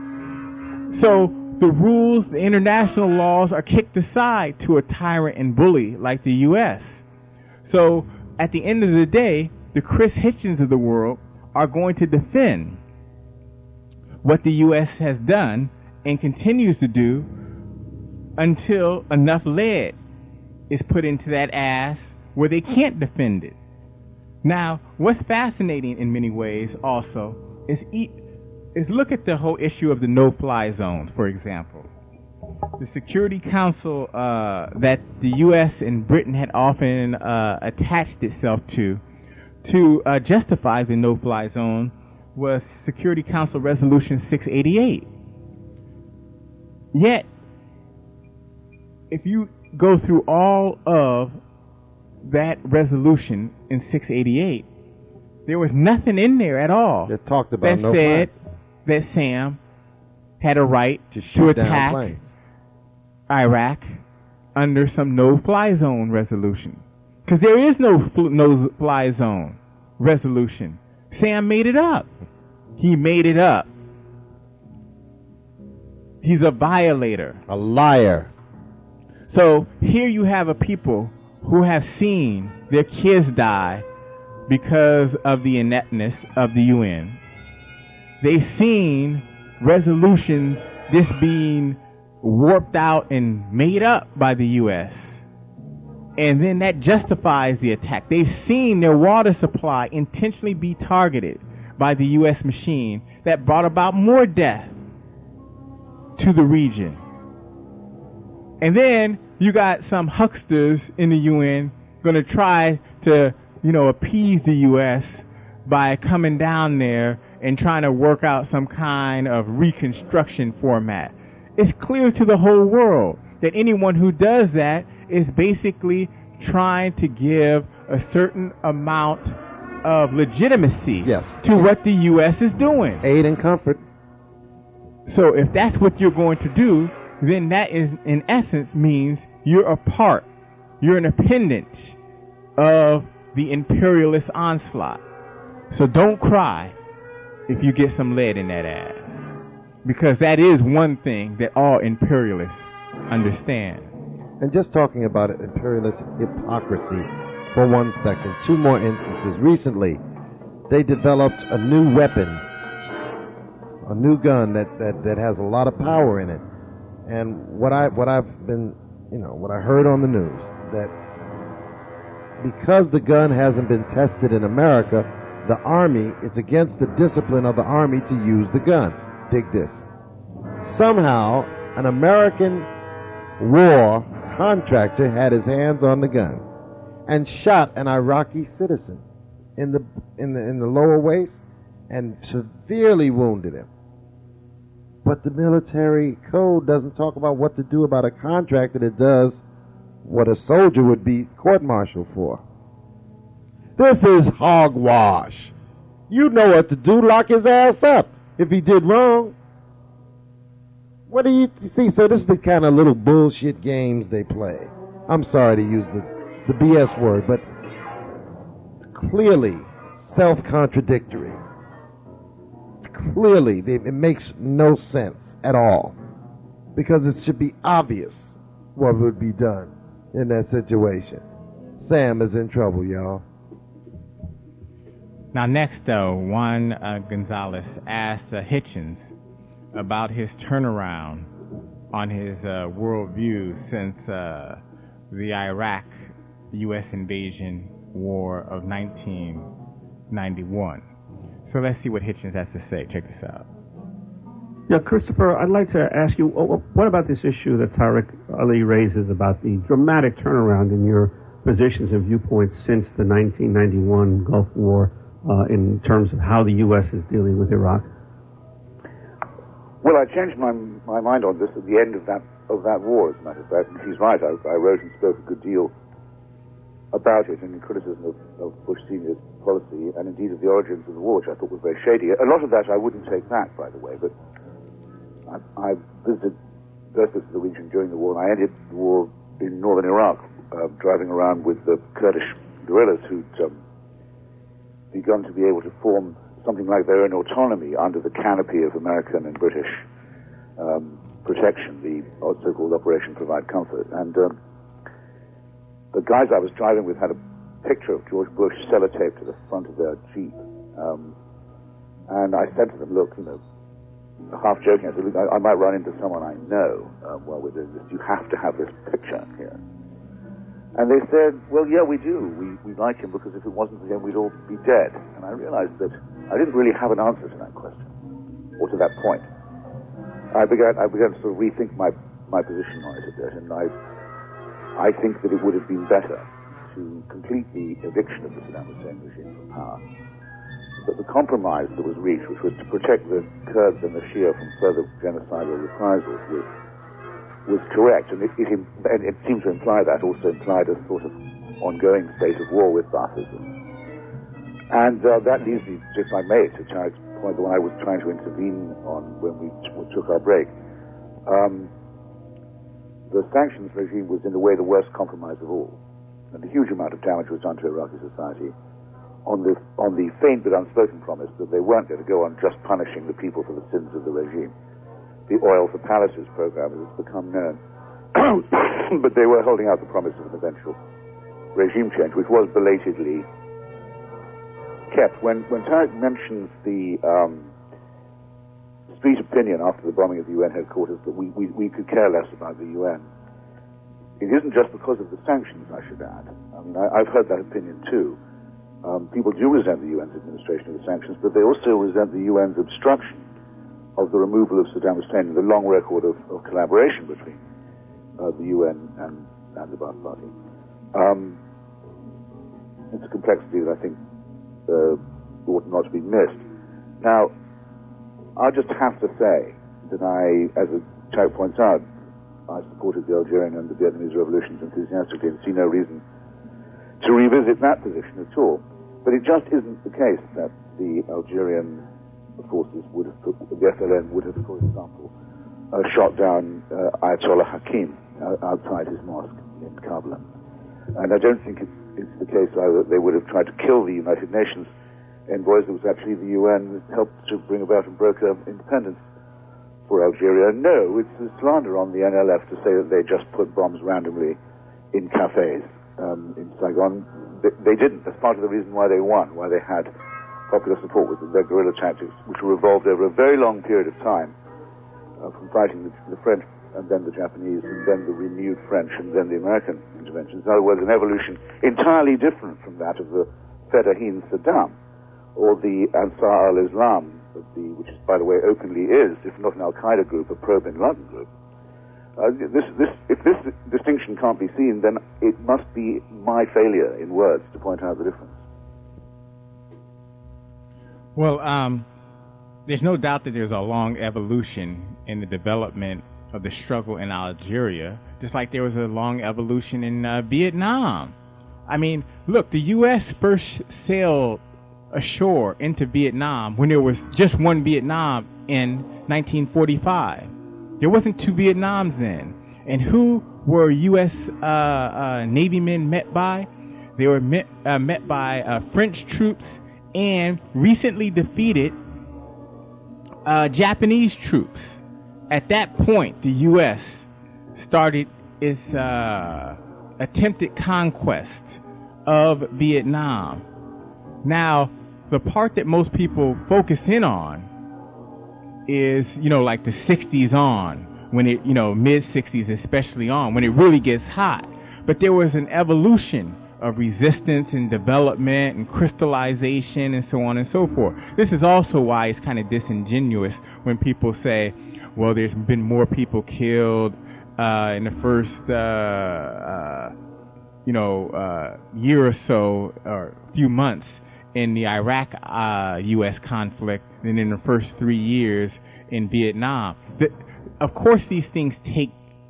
So the rules, the international laws are kicked aside to a tyrant and bully like the U S. So at the end of the day, the Chris Hitchens of the world are going to defend what the U S has done and continues to do until enough lead is put into that ass where they can't defend it. Now, what's fascinating in many ways also is e- is look at the whole issue of the no-fly zones, for example. The Security Council uh, that the U S and Britain had often uh, attached itself to to uh, justify the no-fly zone was Security Council Resolution six eighty-eight. Yet, if you go through all of that resolution in six eighty-eight, there was nothing in there at all that talked about that no said fly. that Sam had a right to, to attack Iraq under some no-fly zone resolution. Because there is no fl- no-fly zone resolution. Sam made it up. He made it up. He's a violator. A liar. So here you have a people who have seen their kids die because of the ineptness of the U N. They've seen resolutions just being warped out and made up by the U S. And then that justifies the attack. They've seen their water supply intentionally be targeted by the U S machine that brought about more death to the region. And then you got some hucksters in the U N going to try to, you know, appease the U S by coming down there and trying to work out some kind of reconstruction format. It's clear to the whole world that anyone who does that is basically trying to give a certain amount of legitimacy yes. to what the U S is doing. Aid and comfort. So if that's what you're going to do, then that is, in essence, means you're a part, you're an appendage of the imperialist onslaught. So don't cry if you get some lead in that ass. Because that is one thing that all imperialists understand. And just talking about imperialist hypocrisy for one second, two more instances. Recently, they developed a new weapon, a new gun that, that, that has a lot of power in it. And what I what I've been, you know, what I heard on the news, that because the gun hasn't been tested in America, the Army, it's against the discipline of the Army to use the gun. Dig this. Somehow, an American war contractor had his hands on the gun and shot an Iraqi citizen in the in the in the lower waist and severely wounded him. But the military code doesn't talk about what to do about a contractor that does what a soldier would be court-martialed for. This is hogwash. You know what to do. Lock his ass up if he did wrong. What do you see? So this is the kind of little bullshit games they play. I'm sorry to use the, the B S word, but clearly self-contradictory. Clearly, they, it makes no sense at all. Because it should be obvious what would be done in that situation. Sam is in trouble, y'all. Now, next, though, Juan uh, Gonzalez asked uh, Hitchens about his turnaround on his uh, worldview since uh, the Iraq U S invasion war of nineteen ninety-one. So let's see what Hitchens has to say. Check this out. Yeah, Christopher, I'd like to ask you, what about this issue that Tariq Ali raises about the dramatic turnaround in your positions and viewpoints since the nineteen ninety-one Gulf War uh, in terms of how the U S is dealing with Iraq? Well, I changed my my mind on this at the end of that of that war, as a matter of fact. And he's right. I, I wrote and spoke a good deal about it in criticism of, of Bush Senior's policy and indeed of the origins of the war, which I thought was very shady. A lot of that I wouldn't take back, by the way, but I, I visited both bits of the region during the war, and I ended the war in northern Iraq, uh, driving around with the Kurdish guerrillas who'd um, begun to be able to form something like their own autonomy under the canopy of American and British um, protection, the so-called Operation Provide Comfort. And um, the guys I was driving with had a picture of George Bush sellotaped to the front of their Jeep. Um, and I said to them, look, you know, half joking, I said, look, I, I might run into someone I know um, while we're doing this. You have to have this picture here. And they said, well, yeah, we do. We, we like him because if it wasn't for him, we'd all be dead. And I realized that I didn't really have an answer to that question, or to that point. I began, I began to sort of rethink my, my position on it a bit, and I, I think that it would have been better to complete the eviction of the Saddam Hussein regime from power. But the compromise that was reached, which was to protect the Kurds and the Shia from further genocidal reprisals, was, was correct. And it, it, and it seemed to imply that, also implied a sort of ongoing state of war with Baathism. And uh, that leads me, if I may, to Tarek's point, the one I was trying to intervene on when we t- took our break. Um, the sanctions regime was, in a way, the worst compromise of all. And a huge amount of damage was done to Iraqi society on the on the faint but unspoken promise that they weren't going to go on just punishing the people for the sins of the regime. The Oil for Palaces program, as it's become known. But they were holding out the promise of an eventual regime change, which was belatedly kept. When when Tarek mentions the um, street opinion after the bombing of the U N headquarters that we, we, we could care less about the U N, it isn't just because of the sanctions, I should add. I mean, I, I've heard that opinion too. Um, people do resent the U N's administration of the sanctions, but they also resent the U N's obstruction of the removal of Saddam Hussein and the long record of, of collaboration between uh, the U N and, and the Ba'ath Party. Um, it's a complexity that I think uh, ought not to be missed. Now, I just have to say that I, as Tarek points out, I supported the Algerian and the Vietnamese revolutions enthusiastically and see no reason to revisit that position at all. But it just isn't the case that the Algerian forces would have, the F L N would have, for example, uh, shot down uh, Ayatollah Hakim uh, outside his mosque in Kabul. And I don't think it's, it's the case either that they would have tried to kill the United Nations envoys. It was actually the U N that helped to bring about and broker independence for Algeria. No, it's a slander on the N L F to say that they just put bombs randomly in cafes um, in Saigon. They, they didn't. That's part of the reason why they won, why they had popular support, was their guerrilla tactics, which were evolved over a very long period of time, uh, from fighting the, the French and then the Japanese and then the renewed French and then the American interventions. In other words, an evolution entirely different from that of the Fedayeen Saddam or the Ansar al-Islam, of the, which is, by the way, openly is, if not an Al-Qaeda group, a pro-Bin Laden group. Uh, this, this, if this distinction can't be seen, then it must be my failure in words to point out the difference. Well, um, there's no doubt that there's a long evolution in the development of the struggle in Algeria, just like there was a long evolution in uh, Vietnam. I mean, look, the U S first sailed ashore into Vietnam when there was just one Vietnam in nineteen forty-five. There wasn't two Vietnams then. And who were U S uh, uh, Navy men met by? They were met, uh, met by uh, French troops and recently defeated uh, Japanese troops. At that point, the U S started its uh, attempted conquest of Vietnam. Now, the part that most people focus in on is, you know, like the sixties on, when it, you know, mid-sixties especially on, when it really gets hot. But there was an evolution of resistance and development and crystallization and so on and so forth. This is also why it's kind of disingenuous when people say, well, there's been more people killed uh, in the first, uh, uh, you know, uh, year or so, or few months in the Iraq uh, U S conflict than in the first three years in Vietnam. The, of course, these things take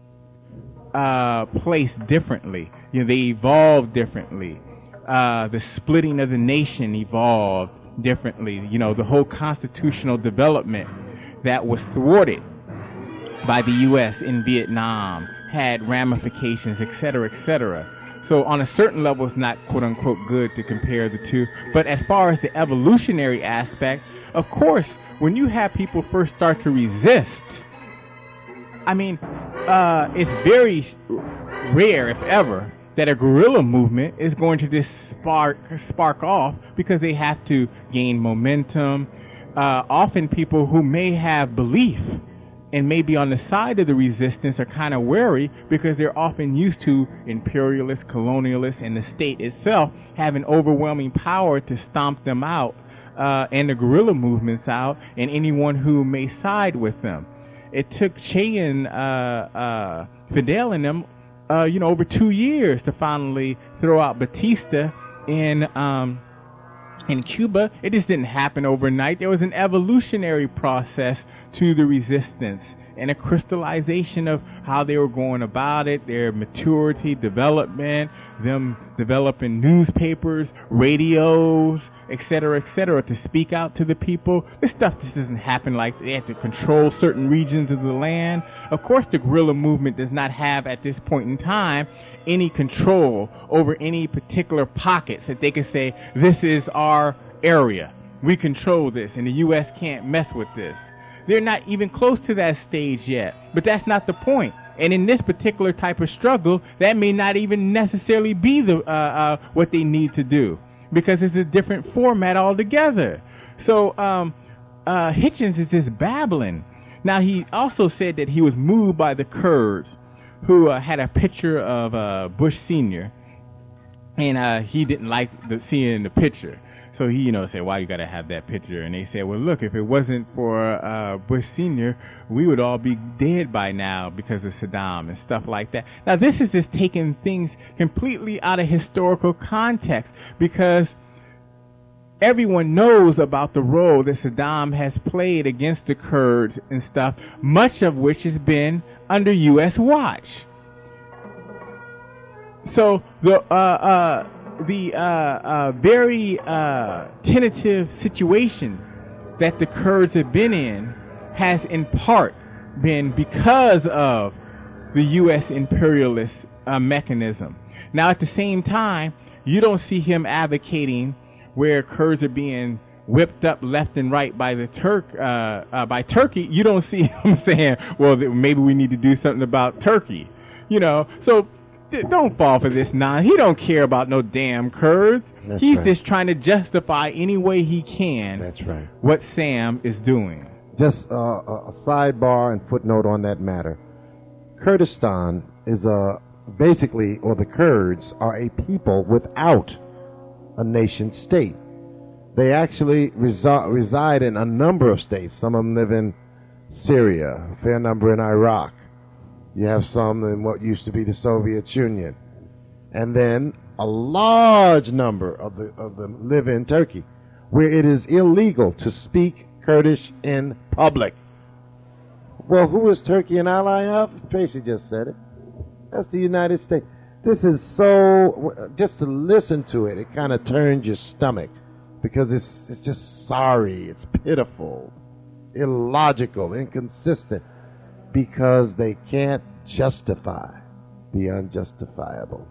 uh, place differently. You know, they evolve differently. Uh, the splitting of the nation evolved differently. You know, the whole constitutional development that was thwarted by the U S in Vietnam had ramifications, et cetera, et cetera. So on a certain level, it's not quote-unquote good to compare the two. But as far as the evolutionary aspect, of course, when you have people first start to resist, I mean, uh, it's very rare, if ever, that a guerrilla movement is going to just spark, spark off because they have to gain momentum. Uh, often people who may have belief and maybe on the side of the resistance are kind of wary because they're often used to imperialists, colonialists, and the state itself having overwhelming power to stomp them out, uh, and the guerrilla movements out, and anyone who may side with them. It took Che and uh, uh, Fidel and them uh, you know, over two years to finally throw out Batista in um, in Cuba. It just didn't happen overnight. There was an evolutionary process to the resistance and a crystallization of how they were going about it, their maturity, development, them developing newspapers, radios, et cetera, et cetera, to speak out to the people. This stuff just doesn't happen like they have to control certain regions of the land. Of course, the guerrilla movement does not have, at this point in time, any control over any particular pockets that they can say, this is our area. We control this, and the U S can't mess with this. They're not even close to that stage yet. But that's not the point. And in this particular type of struggle, that may not even necessarily be the uh, uh, what they need to do, because it's a different format altogether. So um, uh, Hitchens is just babbling. Now, he also said that he was moved by the Kurds, who uh, had a picture of uh, Bush Senior, and uh, he didn't like the seeing the picture. So he, you know, said, why you got to have that picture? And they said, well, look, if it wasn't for uh, Bush Senior, we would all be dead by now because of Saddam and stuff like that. Now, this is just taking things completely out of historical context, because everyone knows about the role that Saddam has played against the Kurds and stuff, much of which has been under U S watch. So the uh, uh, the uh, uh, very uh, tentative situation that the Kurds have been in has in part been because of the U S imperialist uh, mechanism. Now, at the same time, you don't see him advocating where Kurds are being whipped up left and right by the Turk uh, uh, by Turkey. You don't see him saying, well, th- maybe we need to do something about Turkey. You know, so don't fall for this nonsense. He don't care about no damn Kurds. That's He's right. just trying to justify any way he can. That's right. What Sam is doing. Just uh, a sidebar and footnote on that matter. Kurdistan is a basically, or the Kurds are a people without a nation state. They actually resi- reside in a number of states. Some of them live in Syria, a fair number in Iraq. You have some in what used to be the Soviet Union. And then a large number of, the, of them live in Turkey, where it is illegal to speak Kurdish in public. Well, who is Turkey an ally of? Tracy just said it. That's the United States. This is so, just to listen to it, it kind of turns your stomach, because it's it's just sorry, it's pitiful, illogical, inconsistent, because they can't justify the unjustifiable.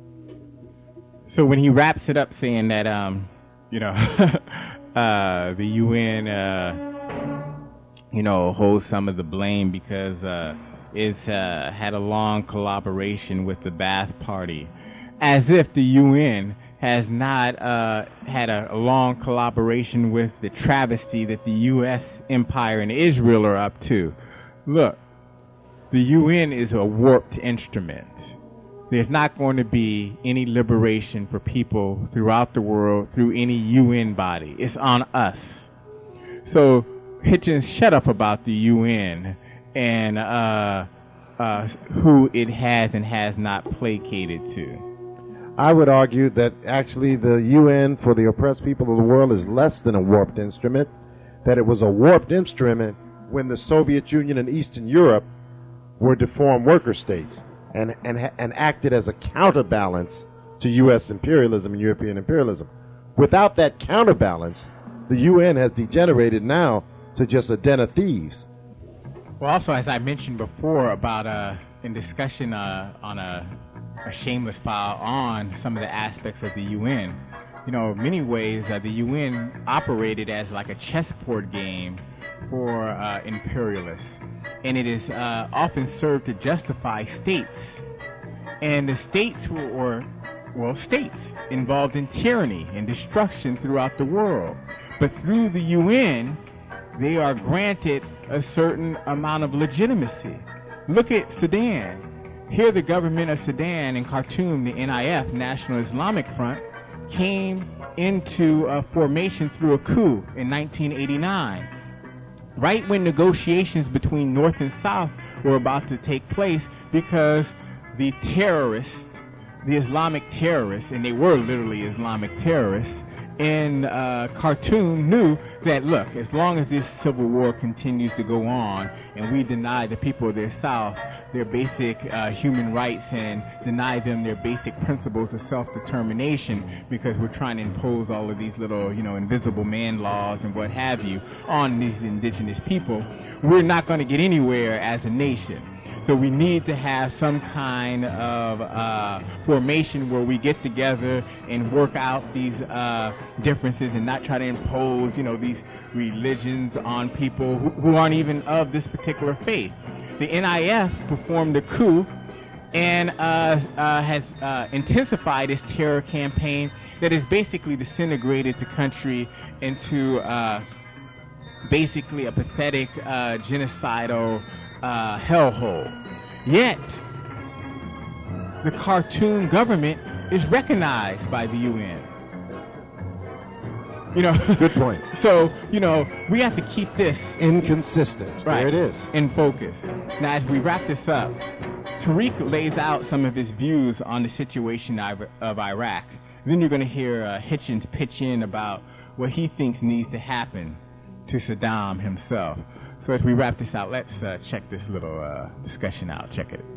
So when he wraps it up saying that, um, you know, uh, the U N, uh, you know, holds some of the blame because uh, it's uh, had a long collaboration with the Ba'ath Party, as if the U N has not uh, had a, a long collaboration with the travesty that the U S empire and Israel are up to. Look, the U N is a warped instrument. There's not going to be any liberation for people throughout the world through any U N body. It's on us. So, Hitchens, shut up about the U N and uh, uh, who it has and has not placated to. I would argue that actually the U N for the oppressed people of the world is less than a warped instrument, that it was a warped instrument when the Soviet Union and Eastern Europe were deformed worker states and, and, and acted as a counterbalance to U S imperialism and European imperialism. Without that counterbalance, the U N has degenerated now to just a den of thieves. Well, also, as I mentioned before about uh, in discussion uh, on a, a shameless file on some of the aspects of the U N, you know, in many ways uh, the U N operated as like a chessboard game for uh, imperialists, and it is uh, often served to justify states, and the states were, or well, states involved in tyranny and destruction throughout the world. But through the U N, they are granted a certain amount of legitimacy. Look at Sudan. Here the government of Sudan and Khartoum, the N I F, National Islamic Front, came into uh, formation through a coup in nineteen eighty-nine. Right when negotiations between North and South were about to take place, because the terrorists, the Islamic terrorists, and they were literally Islamic terrorists, in uh, Khartoum knew that, look, as long as this civil war continues to go on and we deny the people of their South their basic uh, human rights and deny them their basic principles of self-determination because we're trying to impose all of these little, you know, invisible man laws and what have you on these indigenous people, we're not going to get anywhere as a nation. So we need to have some kind of uh, formation where we get together and work out these uh, differences and not try to impose, you know, these religions on people who, who aren't even of this particular faith. The N I F performed a coup and uh, uh, has uh, intensified its terror campaign that has basically disintegrated the country into uh, basically a pathetic uh, genocidal Uh, hellhole. Yet, the Khartoum government is recognized by the U N. You know, good point. So, you know, we have to keep this inconsistent. Right. There it is. In focus. Now, as we wrap this up, Tariq lays out some of his views on the situation of Iraq. Then you're going to hear uh, Hitchens pitch in about what he thinks needs to happen to Saddam himself. So as we wrap this out, let's uh, check this little uh, discussion out. Check it.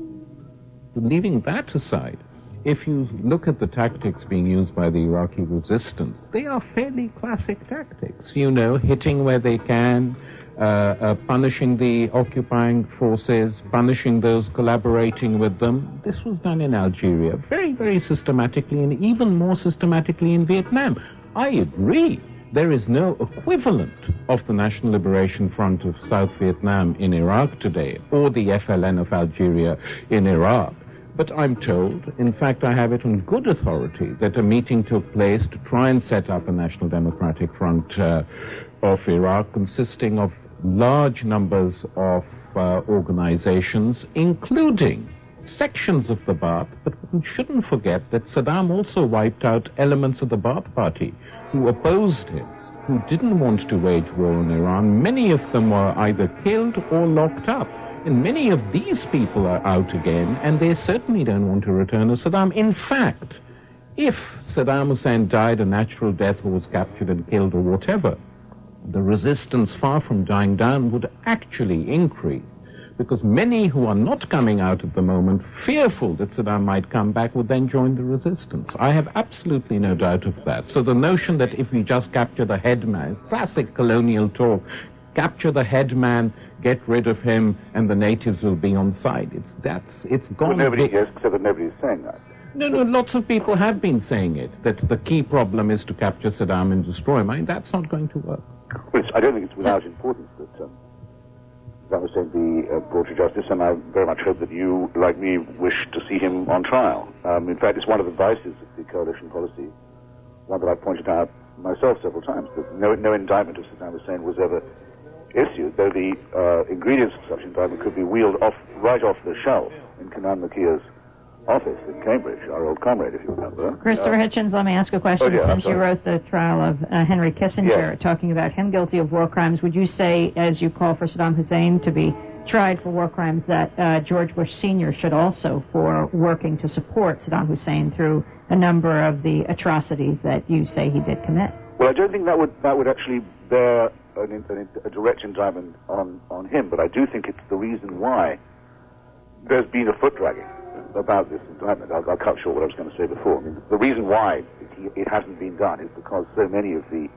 Leaving that aside, if you look at the tactics being used by the Iraqi resistance, they are fairly classic tactics. You know, hitting where they can, uh, uh, punishing the occupying forces, punishing those collaborating with them. This was done in Algeria very, very systematically, and even more systematically in Vietnam. I agree. There is no equivalent of the National Liberation Front of South Vietnam in Iraq today, or the F L N of Algeria in Iraq. But I'm told, in fact I have it on good authority, that a meeting took place to try and set up a National Democratic Front uh, of Iraq consisting of large numbers of uh, organizations, including sections of the Ba'ath, but we shouldn't forget that Saddam also wiped out elements of the Ba'ath Party who opposed him, who didn't want to wage war on Iran. Many of them were either killed or locked up. And many of these people are out again, and they certainly don't want to return to Saddam. In fact, if Saddam Hussein died a natural death or was captured and killed or whatever, the resistance, far from dying down, would actually increase. Because many who are not coming out at the moment, fearful that Saddam might come back, would then join the resistance. I have absolutely no doubt of that. So the notion that if we just capture the headman, classic colonial talk, capture the headman, get rid of him, and the natives will be on side. It's that's it's gone. Well, nobody, bit... yes, except that nobody is saying that. No, no, lots of people have been saying it, that the key problem is to capture Saddam and destroy him. I mean, that's not going to work. Well, it's, I don't think it's without importance that um, Saddam Hussein be uh, brought to justice, and I very much hope that you, like me, wish to see him on trial. Um, in fact, it's one of the vices of the coalition policy, one that I've pointed out myself several times, that no, no indictment of Saddam Hussein was ever issued, though the uh, ingredients of such indictment could be wheeled off right off the shelf in Kanan Makia's office in Cambridge, our old comrade, if you remember. Christopher uh, Hitchens, let me ask a question. Oh, yeah, Since you wrote the trial of uh, Henry Kissinger, yeah. talking about him guilty of war crimes, would you say, as you call for Saddam Hussein to be tried for war crimes, that uh, George Bush Senior should also, for working to support Saddam Hussein through a number of the atrocities that you say he did commit? Well, I don't think that would that would actually bear an, an, a direct indictment on, on him, but I do think it's the reason why there's been a foot dragging about this indictment. I'll, I'll cut short what I was going to say before. I mean, the reason why it, it hasn't been done is because so many of the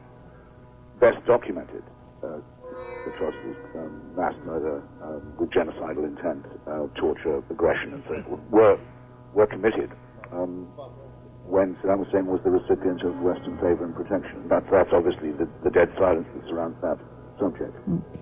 best documented uh, atrocities, um, mass murder um, with genocidal intent, uh, torture, aggression, and so forth, were were committed um, when Saddam Hussein was the recipient of Western favor and protection. That's, that's obviously the, the dead silence that surrounds that subject.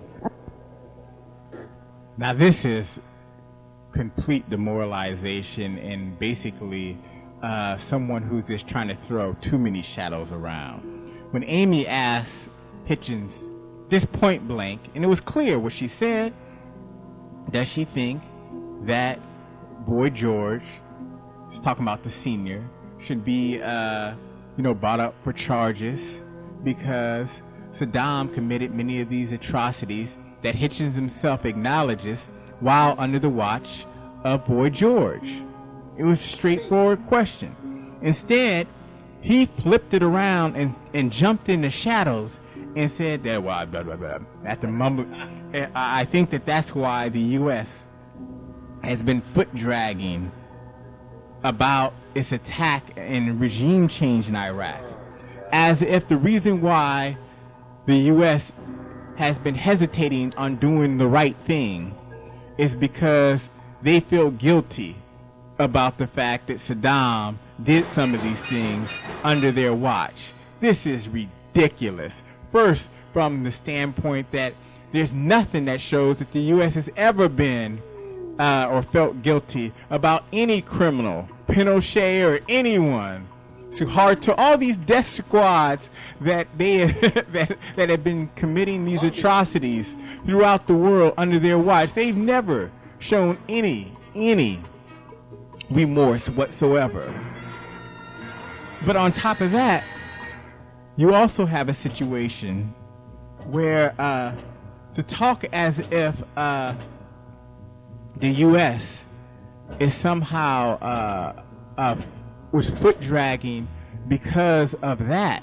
Now, this is complete demoralization and basically uh, someone who's just trying to throw too many shadows around. When Amy asked Hitchens this point blank, and it was clear what she said, does she think that Boy George, she's talking about the senior, should be, uh, you know, brought up for charges because Saddam committed many of these atrocities that Hitchens himself acknowledges while under the watch of Boy George. It was a straightforward question. Instead, he flipped it around and, and jumped in the shadows and said that, well, blah, blah, blah, at the mumble. I think that that's why the U S has been foot dragging about its attack and regime change in Iraq, as if the reason why the U S has been hesitating on doing the right thing is because they feel guilty about the fact that Saddam did some of these things under their watch. This is ridiculous. First, from the standpoint that there's nothing that shows that the U S has ever been uh, or felt guilty about any criminal, Pinochet or anyone, Suharto, all these death squads that they that that have been committing these atrocities throughout the world under their watch. They've never shown any any remorse whatsoever. But on top of that, you also have a situation where uh, to talk as if uh, the U S is somehow uh, uh, was foot dragging because of that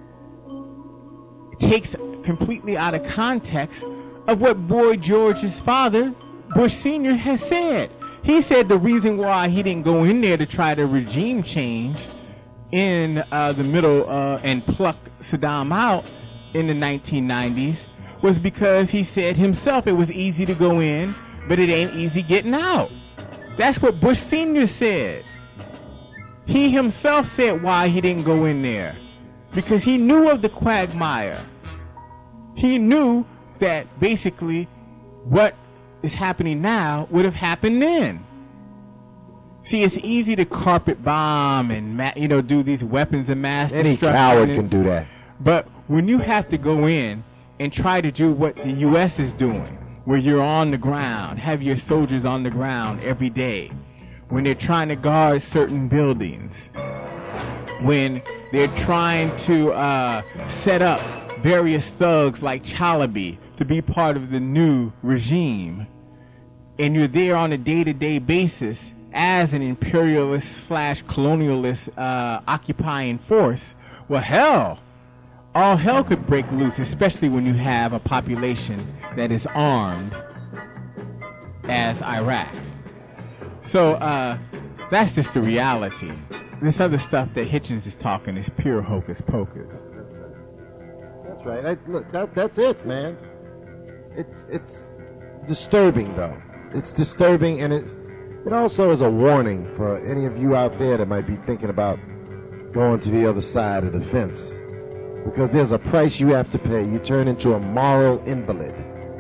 takes completely out of context of what Boy George's father, Bush Senior, has said. He said the reason why he didn't go in there to try to regime change in uh, the middle uh, and pluck Saddam out in the nineteen nineties was because he said himself it was easy to go in, but it ain't easy getting out. That's what Bush Senior said. He himself said why he didn't go in there. Because he knew of the quagmire. He knew that basically what is happening now would have happened then. See, it's easy to carpet bomb and ma- you know do these weapons of mass Any destruction. coward can do that. But when you have to go in and try to do what the U S is doing, where you're on the ground, have your soldiers on the ground every day, when they're trying to guard certain buildings, when they're trying to uh, set up various thugs like Chalabi to be part of the new regime, and you're there on a day-to-day basis as an imperialist slash colonialist uh, occupying force, well, hell, all hell could break loose, especially when you have a population that is armed as Iraq. So uh, that's just the reality. This other stuff that Hitchens is talking is pure hocus pocus. That's right. I, look, that, that's it, man. It's it's disturbing, though. It's disturbing, and it it also is a warning for any of you out there that might be thinking about going to the other side of the fence. Because there's a price you have to pay. You turn into a moral invalid.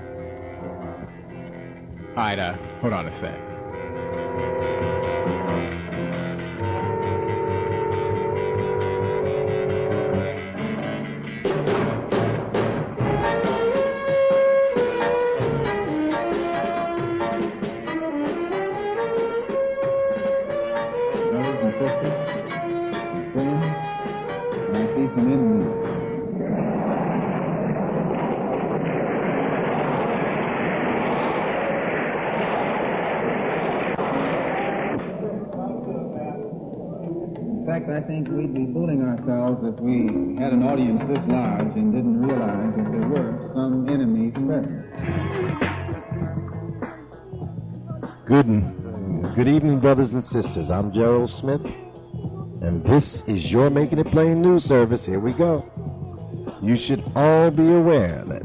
All right, uh, hold on a sec. I think we'd be fooling ourselves if we had an audience this large and didn't realize that there were some enemies present. Good, good evening, brothers and sisters. I'm Gerald Smith, and this is your Making It Plain news service. Here we go. You should all be aware that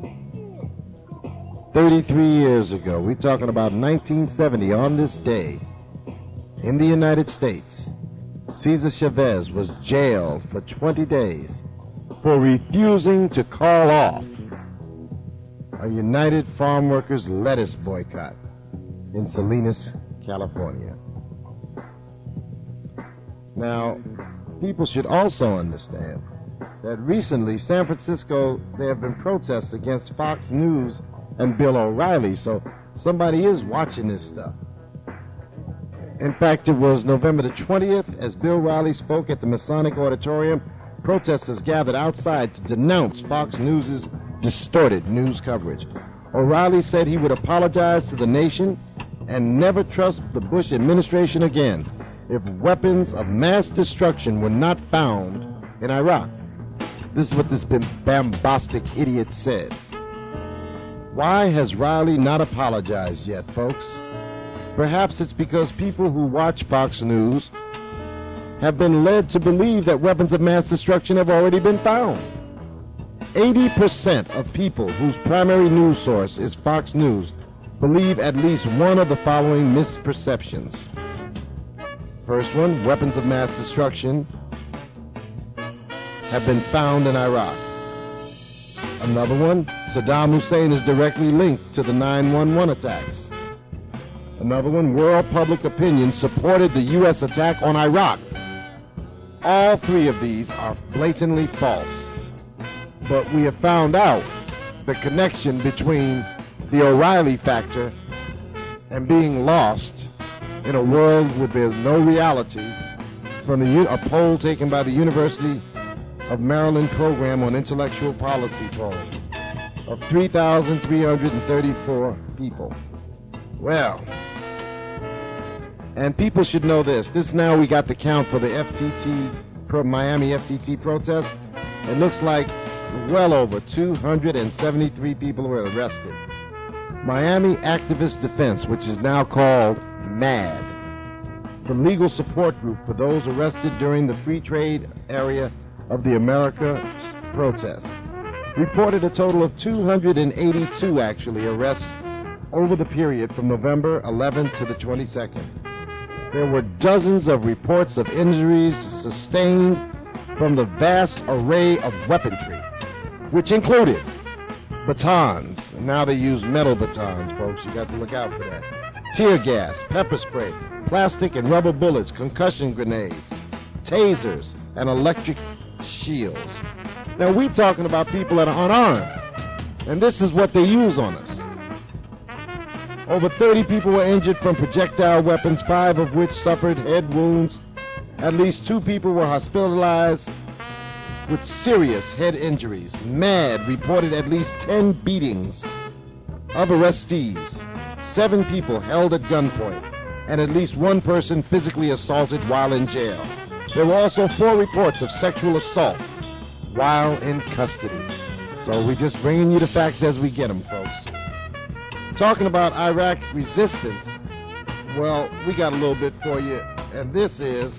thirty-three years ago, we're talking about nineteen seventy, on this day, in the United States, Cesar Chavez was jailed for twenty days for refusing to call off a United Farm Workers lettuce boycott in Salinas, California. Now, people should also understand that recently, San Francisco, there have been protests against Fox News and Bill O'Reilly, so somebody is watching this stuff. In fact, it was November the twentieth, as Bill O'Reilly spoke at the Masonic Auditorium. Protesters gathered outside to denounce Fox News' distorted news coverage. O'Reilly said he would apologize to the nation and never trust the Bush administration again if weapons of mass destruction were not found in Iraq. This is what this bombastic idiot said. Why has Riley not apologized yet, folks? Perhaps it's because people who watch Fox News have been led to believe that weapons of mass destruction have already been found. eighty percent of people whose primary news source is Fox News believe at least one of the following misperceptions. First one, weapons of mass destruction have been found in Iraq. Another one, Saddam Hussein is directly linked to the nine one one attacks. Another one, world public opinion supported the U S attack on Iraq. All three of these are blatantly false. But we have found out the connection between the O'Reilly factor and being lost in a world where there's no reality from the, a poll taken by the University of Maryland Program on Intellectual Policy poll of three thousand three hundred thirty-four people. Well, and people should know this. This now we got the count for the F T T, pro, Miami F T T protest. It looks like well over two hundred seventy-three people were arrested. Miami Activist Defense, which is now called MAD, the legal support group for those arrested during the free trade area of the America protest, reported a total of two hundred eighty-two actually arrests over the period from November eleventh to the twenty-second. There were dozens of reports of injuries sustained from the vast array of weaponry, which included batons. Now they use metal batons, folks. You got to look out for that. Tear gas, pepper spray, plastic and rubber bullets, concussion grenades, tasers, and electric shields. Now, we're talking about people that are unarmed, and this is what they use on us. Over thirty people were injured from projectile weapons, five of which suffered head wounds. At least two people were hospitalized with serious head injuries. MAD reported at least ten beatings of arrestees, seven people held at gunpoint, and at least one person physically assaulted while in jail. There were also four reports of sexual assault while in custody. So we're just bringing you the facts as we get them, folks. Talking about Iraq resistance, well, we got a little bit for you, and this is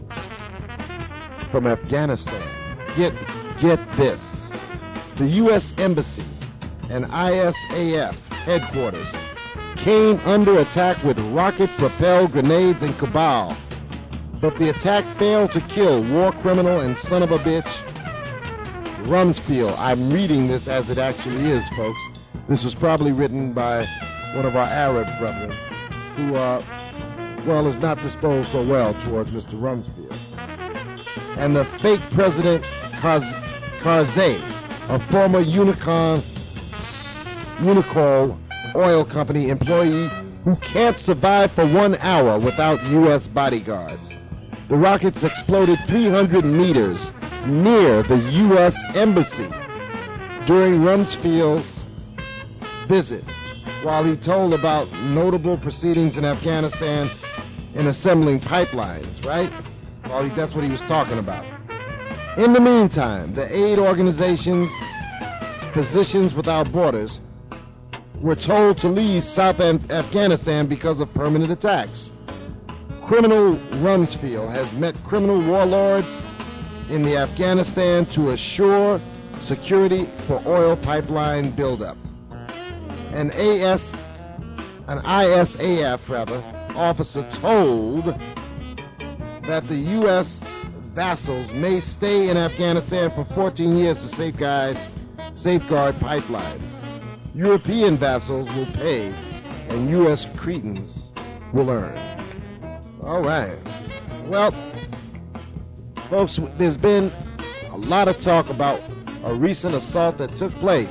from Afghanistan. Get, get this. The U S Embassy and I S A F headquarters came under attack with rocket-propelled grenades in Kabul, but the attack failed to kill war criminal and son of a bitch Rumsfeld. I'm reading this as it actually is, folks. This was probably written by one of our Arab brethren who, uh, well, is not disposed so well towards Mister Rumsfeld. And the fake President Kaz- Karzai, a former Unicorn, Unicorn Oil Company employee who can't survive for one hour without U S bodyguards. The rockets exploded three hundred meters near the U S Embassy during Rumsfeld's visit, while he told about notable proceedings in Afghanistan in assembling pipelines, right? Well, he, that's what he was talking about. In the meantime, the aid organizations, Physicians Without Borders, were told to leave South Afghanistan because of permanent attacks. Criminal Rumsfeld has met criminal warlords in the Afghanistan to assure security for oil pipeline buildup. An A S, an I S A F rather, officer told that the U S vassals may stay in Afghanistan for fourteen years to safeguard, safeguard pipelines. European vassals will pay, and U S cretins will earn. All right. Well, folks, there's been a lot of talk about a recent assault that took place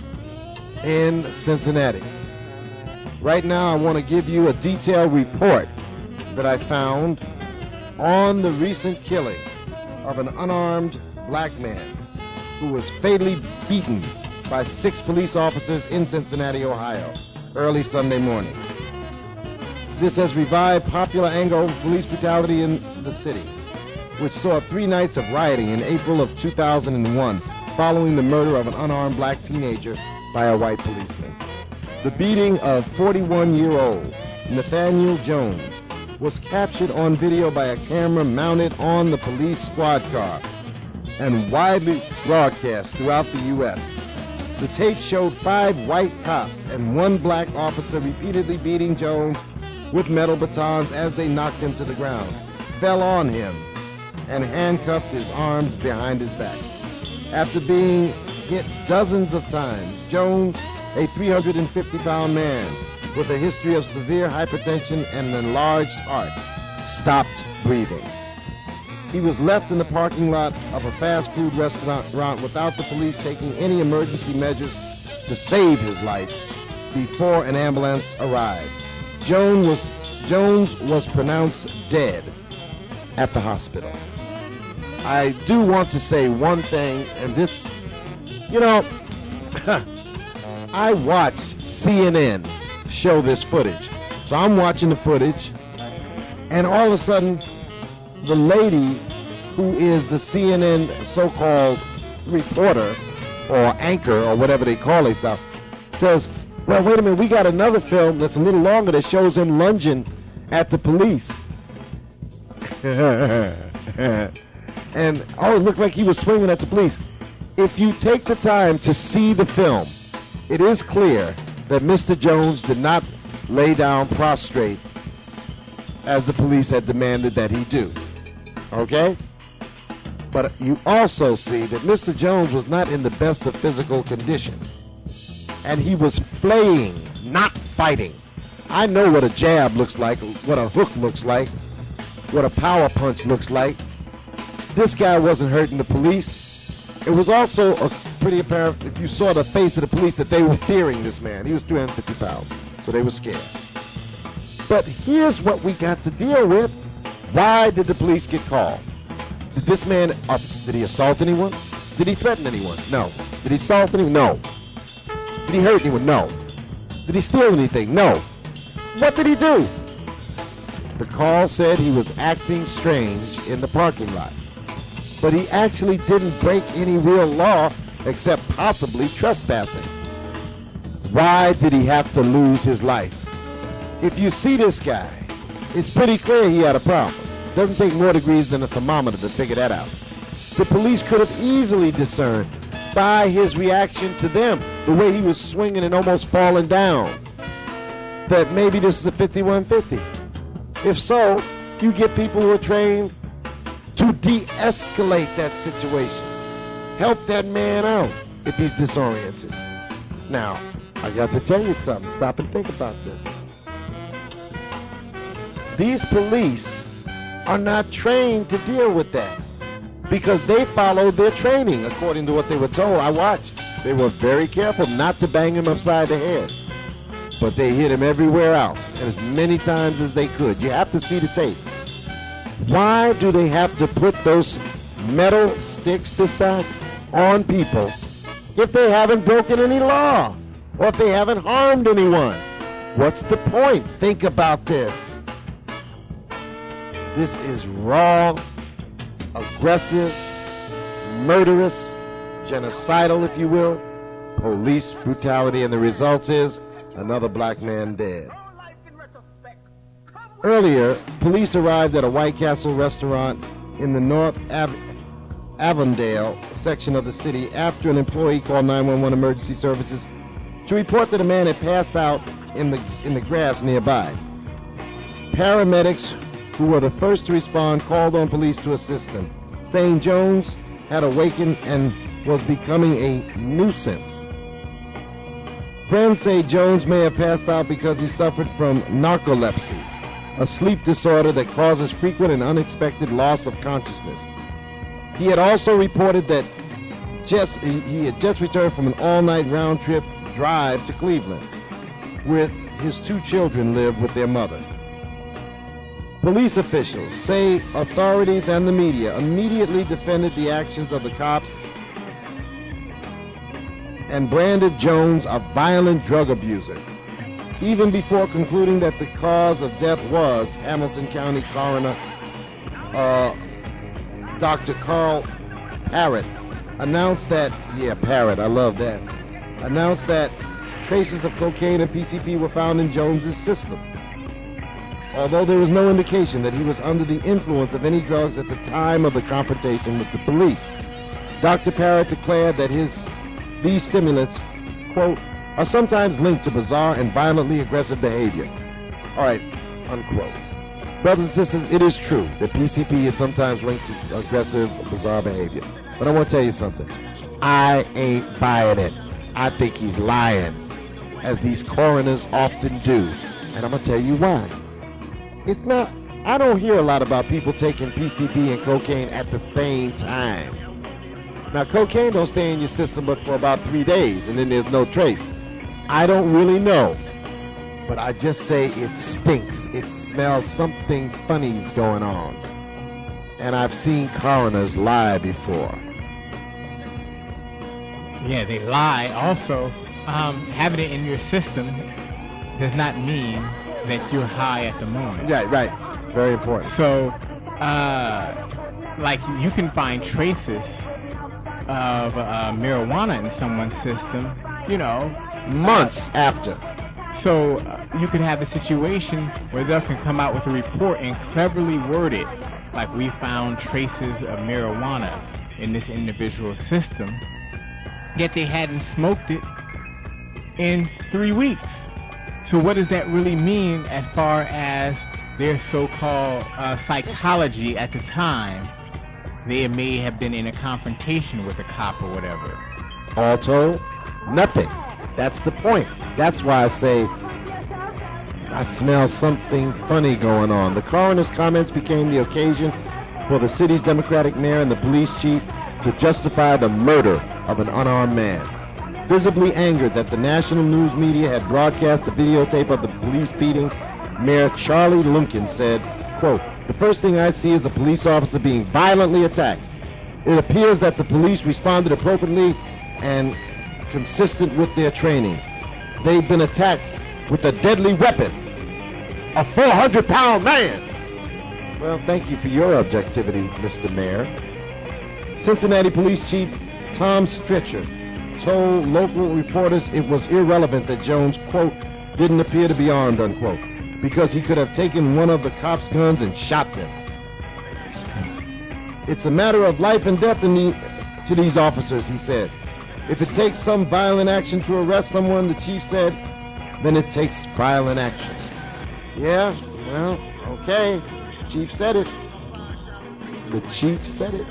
in Cincinnati. Right now, I want to give you a detailed report that I found on the recent killing of an unarmed black man who was fatally beaten by six police officers in Cincinnati, Ohio, early Sunday morning. This has revived popular anger over police brutality in the city, which saw three nights of rioting in April of two thousand one, following the murder of an unarmed black teenager by a white policeman. The beating of forty-one-year-old Nathaniel Jones was captured on video by a camera mounted on the police squad car and widely broadcast throughout the U S The tape showed five white cops and one black officer repeatedly beating Jones with metal batons as they knocked him to the ground, fell on him, and handcuffed his arms behind his back. After being hit dozens of times, Jones, a three hundred fifty pound man with a history of severe hypertension and an enlarged heart, stopped breathing. He was left in the parking lot of a fast food restaurant without the police taking any emergency measures to save his life before an ambulance arrived. Jones was, Jones was pronounced dead at the hospital. I do want to say one thing, and this, you know, I watched C N N show this footage. So I'm watching the footage, and all of a sudden, the lady who is the C N N so-called reporter or anchor or whatever they call themselves says, well, wait a minute, we got another film that's a little longer that shows him lunging at the police. And, oh, it looked like he was swinging at the police. If you take the time to see the film, it is clear that Mister Jones did not lay down prostrate as the police had demanded that he do. Okay? But you also see that Mister Jones was not in the best of physical condition. And he was flaying, not fighting. I know what a jab looks like, what a hook looks like, what a power punch looks like. This guy wasn't hurting the police. It was also a pretty apparent, if you saw the face of the police, that they were fearing this man. He was three hundred fifty pounds, so they were scared. But here's what we got to deal with. Why did the police get called? Did this man, uh, did he assault anyone? Did he threaten anyone? No. Did he assault anyone? No. Did he hurt anyone? No. Did he steal anything? No. What did he do? The call said he was acting strange in the parking lot. But he actually didn't break any real law except possibly trespassing. Why did he have to lose his life? If you see this guy, it's pretty clear he had a problem. It doesn't take more degrees than a thermometer to figure that out. The police could have easily discerned by his reaction to them, the way he was swinging and almost falling down, that maybe this is a fifty-one fifty. If so, you get people who are trained to de-escalate that situation. Help that man out if he's disoriented. Now, I got to tell you something. Stop and think about this. These police are not trained to deal with that because they followed their training according to what they were told. I watched. They were very careful not to bang him upside the head, but they hit him everywhere else and as many times as they could. You have to see the tape. Why do they have to put those metal sticks this time on people if they haven't broken any law or if they haven't harmed anyone? What's the point? Think about this. This is raw, aggressive, murderous, genocidal, if you will, police brutality, and the result is another black man dead. Earlier, police arrived at a White Castle restaurant in the North Av- Avondale section of the city after an employee called nine one one Emergency Services to report that a man had passed out in the in the grass nearby. Paramedics, who were the first to respond, called on police to assist him, saying Jones had awakened and was becoming a nuisance. Friends say Jones may have passed out because he suffered from narcolepsy, a sleep disorder that causes frequent and unexpected loss of consciousness. He had also reported that just, he, he had just returned from an all-night round-trip drive to Cleveland, where his two children lived with their mother. Police officials say authorities and the media immediately defended the actions of the cops and branded Jones a violent drug abuser. even before concluding that the cause of death was Hamilton County coroner uh, Doctor Carl Parrott announced that, yeah, Parrott, I love that, announced that traces of cocaine and P C P were found in Jones's system. Although there was no indication that he was under the influence of any drugs at the time of the confrontation with the police, Doctor Parrott declared that his these stimulants, quote, are sometimes linked to bizarre and violently aggressive behavior. All right, unquote. Brothers and sisters, it is true that P C P is sometimes linked to aggressive, bizarre behavior. But I want to tell you something. I ain't buying it. I think he's lying, as these coroners often do. And I'm going to tell you why. It's not, I don't hear a lot about people taking P C P and cocaine at the same time. Now, cocaine don't stay in your system but for about three days, and then there's no trace. I don't really know, but I just say it stinks. It smells something funny's going on. And I've seen coroners lie before. Yeah, they lie. Also, um, having it in your system does not mean that you're high at the moment. Right, right. Very important. So, uh, like, you can find traces of uh, marijuana in someone's system, you know, months after. So uh, you could have a situation where they can come out with a report and cleverly word it, like, we found traces of marijuana in this individual's system, yet they hadn't smoked it in three weeks. So what does that really mean as far as their so-called uh, psychology at the time? They may have been in a confrontation with a cop or whatever. All told, nothing. That's the point. That's why I say I smell something funny going on. The coroner's comments became the occasion for the city's Democratic mayor and the police chief to justify the murder of an unarmed man. Visibly angered that the national news media had broadcast a videotape of the police beating, Mayor Charlie Lumpkin said, quote, "The first thing I see is a police officer being violently attacked. It appears that the police responded appropriately and consistent with their training. They've been attacked with a deadly weapon, a four hundred pound man." Well, thank you for your objectivity, Mister Mayor. Cincinnati Police Chief Tom Stritcher told local reporters it was irrelevant that Jones, quote, didn't appear to be armed, unquote, because he could have taken one of the cops' guns and shot them. It's a matter of life and death in the, to these officers, he said. If it takes some violent action to arrest someone, the chief said, then it takes violent action. Yeah, well, okay. The chief said it. The chief said it.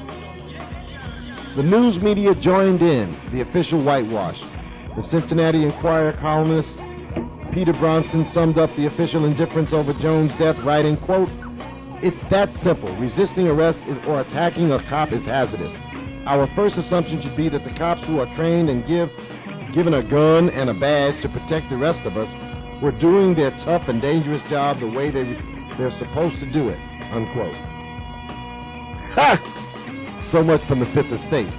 The news media joined in the official whitewash. The Cincinnati Enquirer columnist Peter Bronson summed up the official indifference over Jones' death, writing, quote, "It's that simple. Resisting arrest is, or attacking a cop is hazardous. Our first assumption should be that the cops who are trained and give given a gun and a badge to protect the rest of us were doing their tough and dangerous job the way they, they're supposed to do it," unquote. Ha! So much from the Fifth Estate.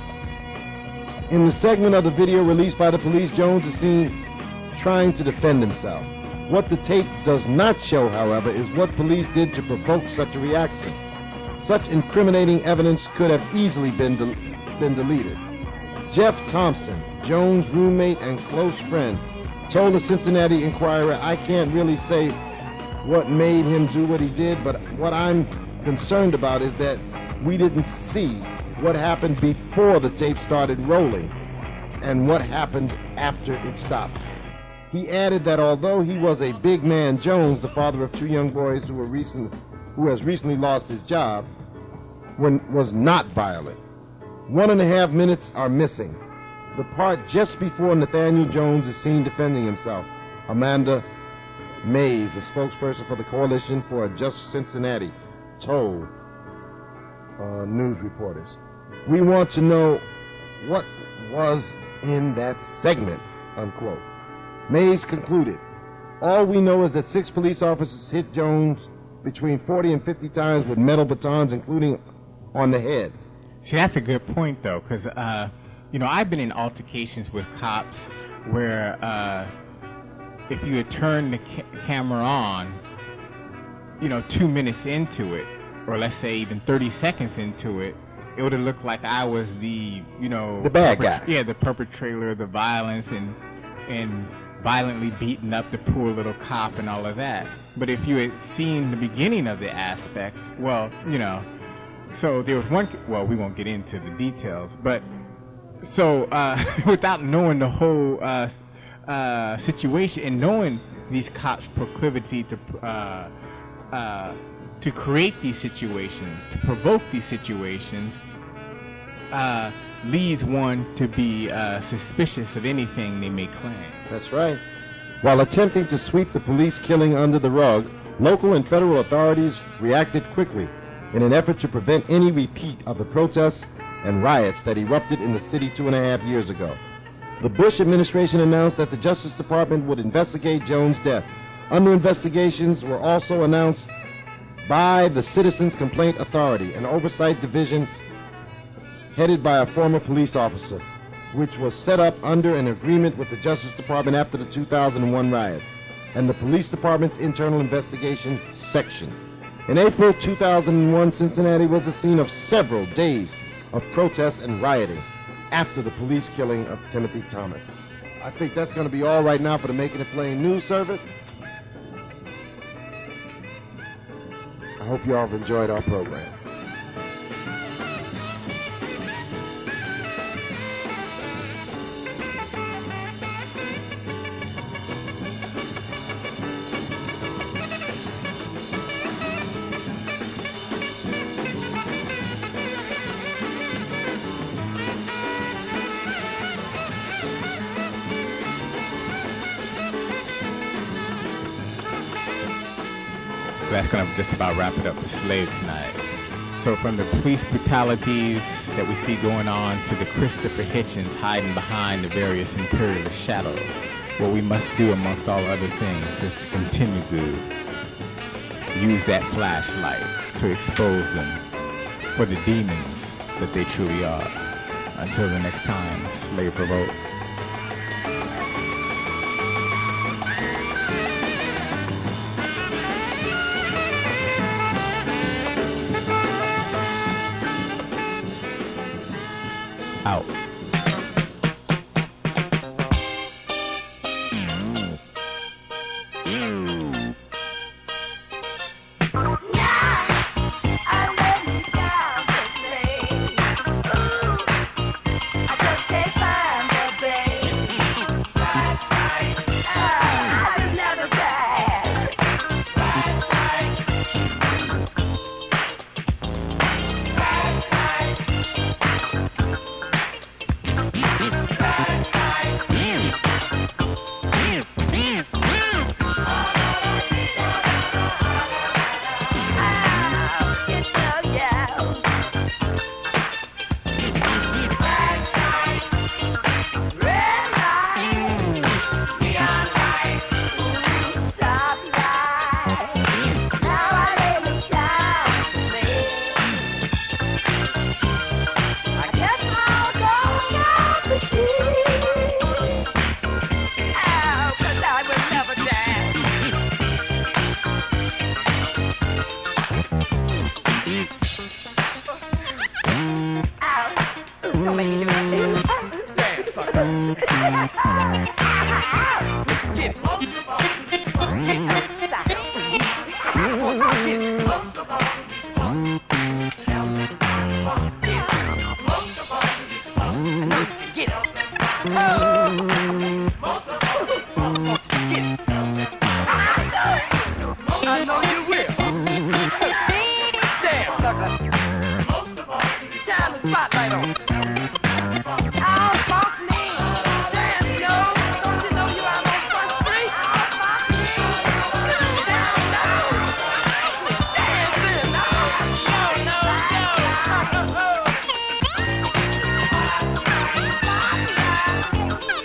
In the segment of the video released by the police, Jones is seen trying to defend himself. What the tape does not show, however, is what police did to provoke such a reaction. Such incriminating evidence could have easily been, de- been deleted. Jeff Thompson, Jones' roommate and close friend, told the Cincinnati Enquirer, "I can't really say what made him do what he did, but what I'm concerned about is that we didn't see what happened before the tape started rolling and what happened after it stopped." He added that although he was a big man, Jones, the father of two young boys who were recent, who has recently lost his job, when, was not violent. One and a half minutes are missing. The part just before Nathaniel Jones is seen defending himself. Amanda Mays, a spokesperson for the Coalition for a Just Cincinnati, told uh, news reporters, "We want to know what was in that segment," unquote. Mays concluded, "All we know is that six police officers hit Jones between forty and fifty times with metal batons, including on the head." See, that's a good point, though, because, uh, you know, I've been in altercations with cops where uh, if you had turned the ca- camera on, you know, two minutes into it, or let's say even thirty seconds into it, it would have looked like I was the, you know, the bad perpet- guy. Yeah, the perpetrator of the violence and and violently beating up the poor little cop and all of that. But if you had seen the beginning of the aspect, well, you know, so there was one. Well, we won't get into the details, but so uh, without knowing the whole uh, uh, situation and knowing these cops' proclivity to uh, uh, to create these situations, to provoke these situations, uh, leads one to be uh, suspicious of anything they may claim. That's right. While attempting to sweep the police killing under the rug, local and federal authorities reacted quickly in an effort to prevent any repeat of the protests and riots that erupted in the city two and a half years ago. The Bush administration announced that the Justice Department would investigate Jones' death. Under investigations were also announced by the Citizens Complaint Authority, an oversight division headed by a former police officer, which was set up under an agreement with the Justice Department after the two thousand one riots, and the Police Department's Internal Investigation Section. In April two thousand one, Cincinnati was the scene of several days of protests and rioting after the police killing of Timothy Thomas. I think that's going to be all right now for the Making It Plain news service. I hope you all have enjoyed our program. That's going to just about wrap it up for Slave tonight. So from the police brutalities that we see going on to the Christopher Hitchens hiding behind the various imperialist shadows, what we must do amongst all other things is to continue to use that flashlight to expose them for the demons that they truly are. Until the next time, Slave Provoke. Out. Oh,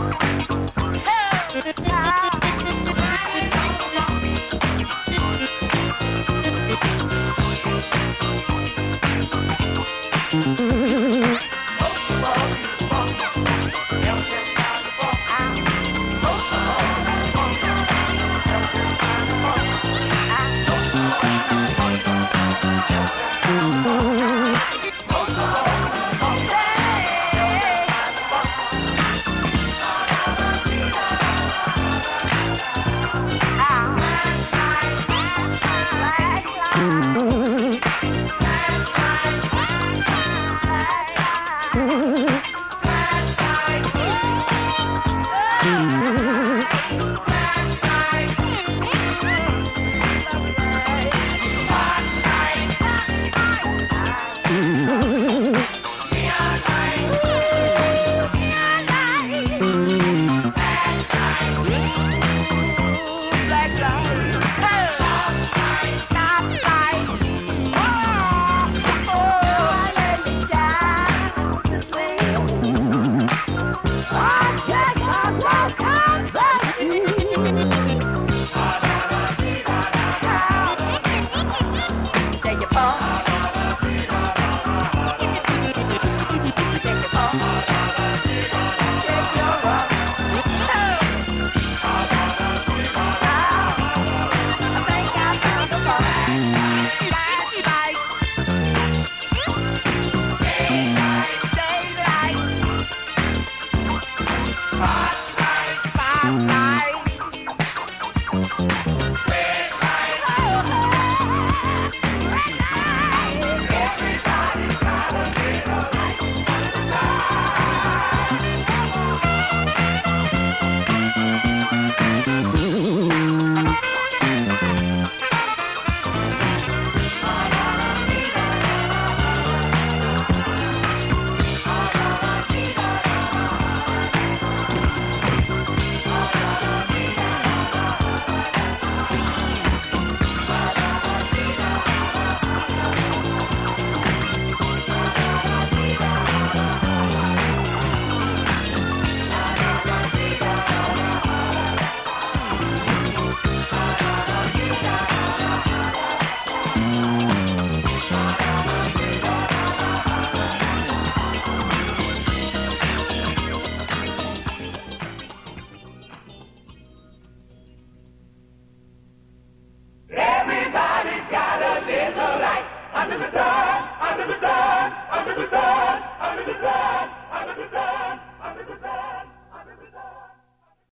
Everybody's got a little light under the sun.